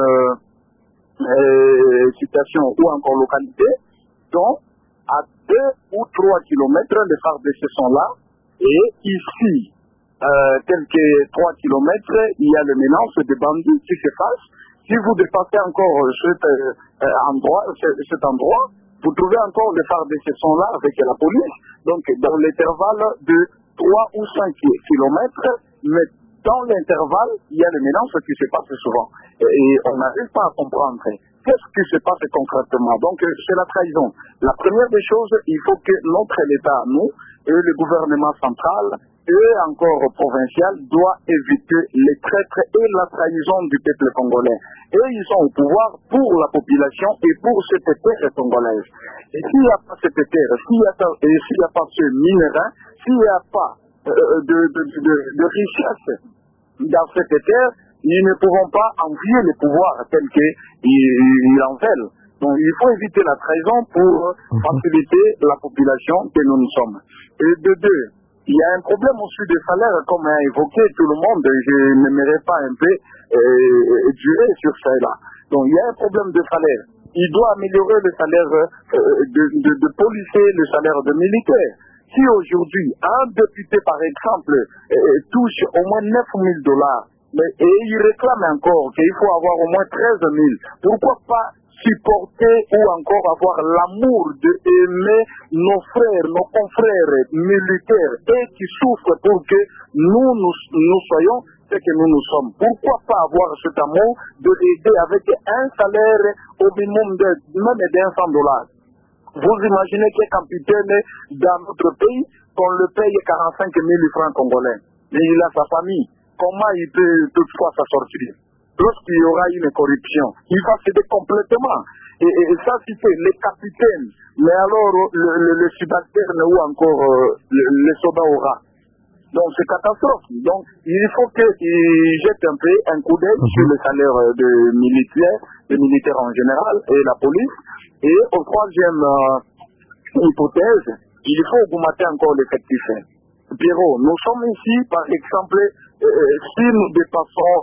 situation ou encore localité dont à 2 ou 3 kilomètres, les FARDC sont là, et ici, quelques 3 kilomètres, il y a le mélange de bandits qui se passe. Si vous dépassez encore cet endroit, vous trouvez encore les FARDC sont là avec la police, donc dans l'intervalle de 3 ou 5 kilomètres, mais dans l'intervalle, il y a le mélange qui se passe souvent. Et on n'arrive pas à comprendre qu'est-ce qui se passe concrètement. Donc, c'est la trahison. La première des choses, il faut que notre État, nous, et le gouvernement central, et encore provincial, doit éviter les traîtres et la trahison du peuple congolais. Et ils sont au pouvoir pour la population et pour cette terre congolaise. Et s'il n'y a pas cette terre, s'il n'y a pas ce minerai, s'il n'y a pas de richesse dans cette terre, ils ne pourront pas envier le pouvoir tel qu'ils en veulent. Donc il faut éviter la trahison pour faciliter la population que nous sommes. Et de deux, il y a un problème aussi de salaire, comme a évoqué tout le monde. Je n'aimerais pas un peu durer sur cela. Donc il y a un problème de salaire. Il doit améliorer le salaire de policiers, le salaire de militaires. Si aujourd'hui, un député, par exemple, touche au moins $9 000, et il réclame encore qu'il faut avoir au moins 13 000, pourquoi pas supporter ou encore avoir l'amour d'aimer nos frères, nos confrères militaires et qui souffrent pour que nous soyons ce que nous sommes. Pourquoi pas avoir cet amour de l'aider avec un salaire au minimum même d'$100? Vous imaginez qu'un capitaine dans notre pays, qu'on le paye 45 000 francs congolais, mais il a sa famille. Comment il peut toutefois s'en sortir? Lorsqu'il y aura une corruption, il va céder complètement. Et ça, c'était les capitaines, mais alors le subalterne ou encore les soldats au rat. Donc c'est catastrophe. Donc il faut qu'ils jettent un peu un coup d'œil sur le salaire des militaires en général et la police. Et au troisième hypothèse, il faut augmenter encore l'effectif. Pierrot, nous sommes ici, par exemple, si nous dépassons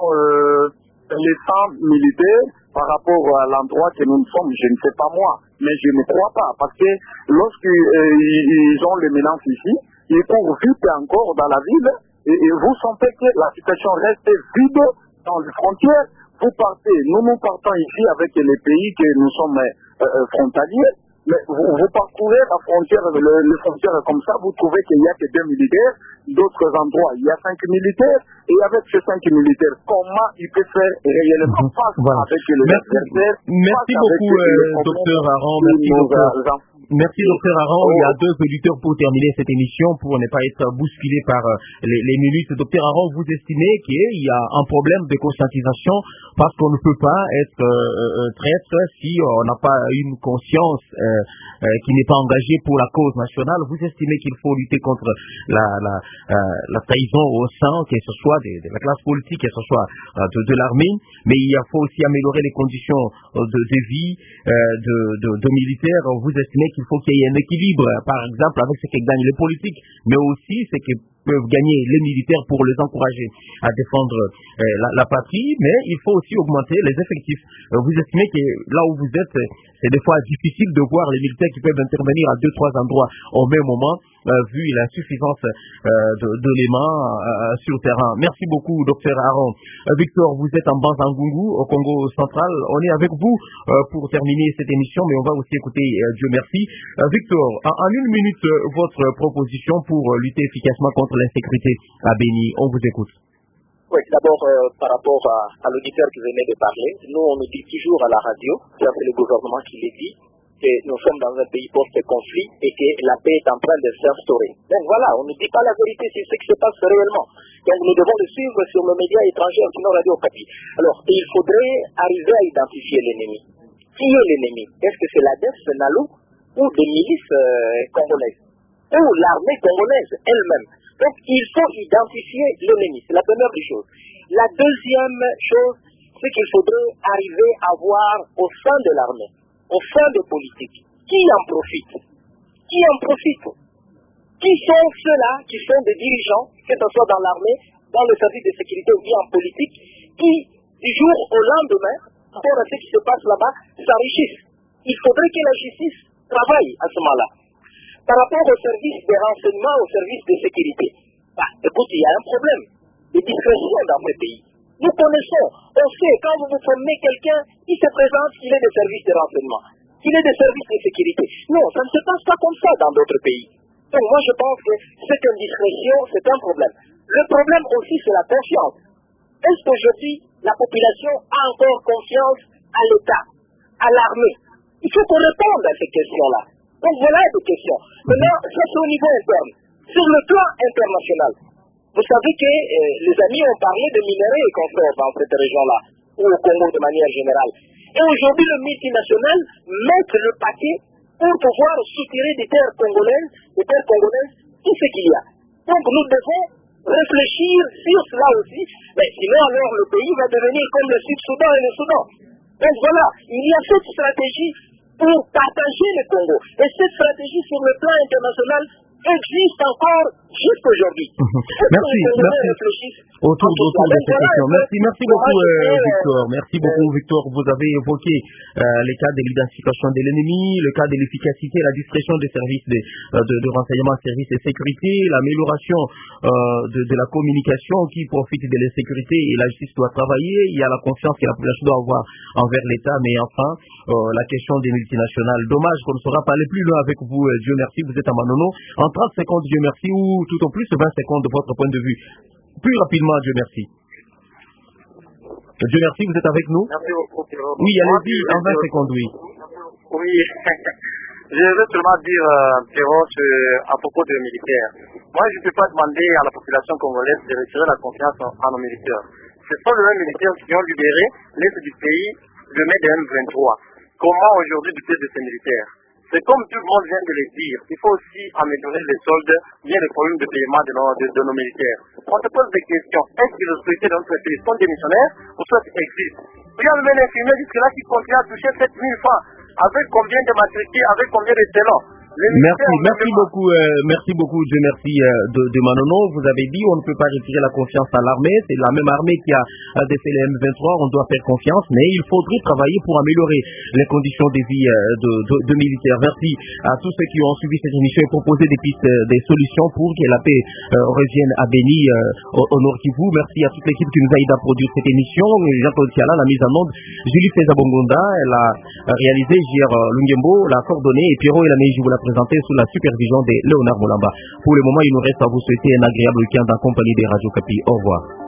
les 100 militaires par rapport à l'endroit que nous sommes, je ne sais pas moi, mais je ne crois pas, parce que lorsqu'ils ont les menaces ici, ils courent vite encore dans la ville, et vous sentez que la situation reste vide dans les frontières. Vous partez, nous partons ici avec les pays que nous sommes frontaliers, mais vous parcourez la frontière, les frontières comme ça, vous trouvez qu'il n'y a que 2 militaires, d'autres endroits, il y a 5 militaires, et avec ces 5 militaires, comment ils peuvent faire réellement face avec les adversaires? Merci beaucoup, docteur Aron. Merci, docteur Aron. Il y a 2 auditeurs pour terminer cette émission, pour ne pas être bousculé par les minutes. Docteur Aron, vous estimez qu'il y a un problème de conscientisation parce qu'on ne peut pas être traître si on n'a pas une conscience qui n'est pas engagée pour la cause nationale. Vous estimez qu'il faut lutter contre la trahison au sein, que ce soit de la classe politique, que ce soit de l'armée, mais il faut aussi améliorer les conditions de vie de militaires. Vous estimez qu'il faut qu'il y ait un équilibre, par exemple, avec ce que gagnent les politiques, mais aussi ce que peuvent gagner les militaires pour les encourager à défendre la patrie, mais il faut aussi augmenter les effectifs. Vous estimez que là où vous êtes, c'est des fois difficile de voir les militaires qui peuvent intervenir à 2-3 endroits au même moment, vu l'insuffisance d'éléments sur le terrain. Merci beaucoup, docteur Aron. Victor, vous êtes en Banzangungu, au Congo central. On est avec vous pour terminer cette émission, mais on va aussi écouter Dieu merci. Victor, en 1 minute, votre proposition pour lutter efficacement contre l'insécurité à Béni. On vous écoute. Oui, d'abord, par rapport à l'auditeur qui venait de parler, nous, on nous dit toujours à la radio, c'est le gouvernement qui le dit, que nous sommes dans un pays post-conflit et que la paix est en train de s'instaurer. Donc voilà, on ne dit pas la vérité sur ce qui se passe réellement. Donc nous devons le suivre sur les médias étrangers, sinon Radio Okapi. Alors, il faudrait arriver à identifier l'ennemi. Qui est l'ennemi? Est-ce que c'est l'ADEF, le NALU, ou des milices congolaises, ou l'armée congolaise elle-même? Donc, il faut identifier l'ennemi. C'est la première des choses. La deuxième chose, c'est qu'il faudrait arriver à voir au sein de l'armée, au sein des politiques, qui en profite. Qui en profite? Qui sont ceux-là qui sont des dirigeants, que ce soit dans l'armée, dans le service de sécurité ou bien en politique, qui, du jour au lendemain, par rapport à ce qui se passe là-bas, s'enrichissent. Il faudrait que la justice travaille à ce moment-là. Par rapport au service de renseignement, au service de sécurité, écoute, il y a un problème de discrétion dans ce pays. Nous connaissons, on sait, quand vous formez quelqu'un, il se présente qu'il est des services de renseignement, qu'il est des services de sécurité. Non, ça ne se passe pas comme ça dans d'autres pays. Donc moi je pense que cette indiscrétion, c'est un problème. Le problème aussi, c'est la confiance. Est-ce qu'aujourd'hui, la population a encore confiance à l'État, à l'armée? Il faut qu'on réponde à ces questions-là. Donc voilà des questions. Maintenant, ça c'est au niveau interne. Sur le plan international, vous savez que les amis ont parlé de minerais et consorts dans cette région-là, ou au Congo de manière générale. Et aujourd'hui, le multinational met le paquet pour pouvoir soutirer des terres congolaises, tout ce qu'il y a. Donc nous devons réfléchir sur cela aussi, mais sinon alors le pays va devenir comme le Sud-Soudan et le Soudan. Donc voilà, il y a cette stratégie pour partager le Congo. Et cette stratégie sur le plan international existe encore jusqu'aujourd'hui. Merci. Autour de cette question. Merci beaucoup, Victor. Merci beaucoup, Victor. Vous avez évoqué les cas de l'identification de l'ennemi, le cas de l'efficacité, la discrétion des services de renseignement, services de sécurité, l'amélioration de la communication qui profite de l'insécurité et la justice doit travailler. Il y a la confiance que la population doit avoir envers l'État, mais enfin, la question des multinationales. Dommage qu'on ne saura pas aller plus loin avec vous, Dieu merci. Vous êtes à Manono. En 30 secondes, Dieu merci, ou tout au plus 20 secondes de votre point de vue. Plus rapidement, Dieu merci. Dieu merci, vous êtes avec nous? Merci beaucoup, Pierrot. Oui, allez-y, en 20 secondes, oui. Oui, je veux seulement dire, Pierrot, à propos des militaires. Moi, je ne peux pas demander à la population congolaise de retirer la confiance en nos militaires. Ce sont les mêmes militaires qui ont libéré l'Est du pays le mai de M23. Comment aujourd'hui douter de ces militaires? C'est comme tout le monde vient de le dire, il faut aussi améliorer les soldes, bien les problèmes de paiement de nos militaires. On se pose des questions, est-ce que les autorités de notre pays sont des missionnaires ou soit existent? Il y a même un infirmier jusque-là qui continue à toucher 7 000 francs. Avec combien de matricules, avec combien de salons? Merci beaucoup, Dieu merci de Manono. Vous avez dit on ne peut pas retirer la confiance à l'armée, c'est la même armée qui a décelé M23, on doit faire confiance, mais il faudrait travailler pour améliorer les conditions de vie de militaires. Merci à tous ceux qui ont suivi cette émission et proposé des pistes, des solutions pour que la paix revienne à Béni, au Nord Kivu. Merci à toute l'équipe qui nous a aidé à produire cette émission. Jean-Claude Tiala, la mise en onde, Julie Feza-Bongonda, elle a réalisé, J.R. Lungembo l'a coordonné et Pierrot et la je vous la présenter sous la supervision de Léonard Molamba. Pour le moment, il nous reste à vous souhaiter un agréable week-end en compagnie des Radio Capi. Au revoir.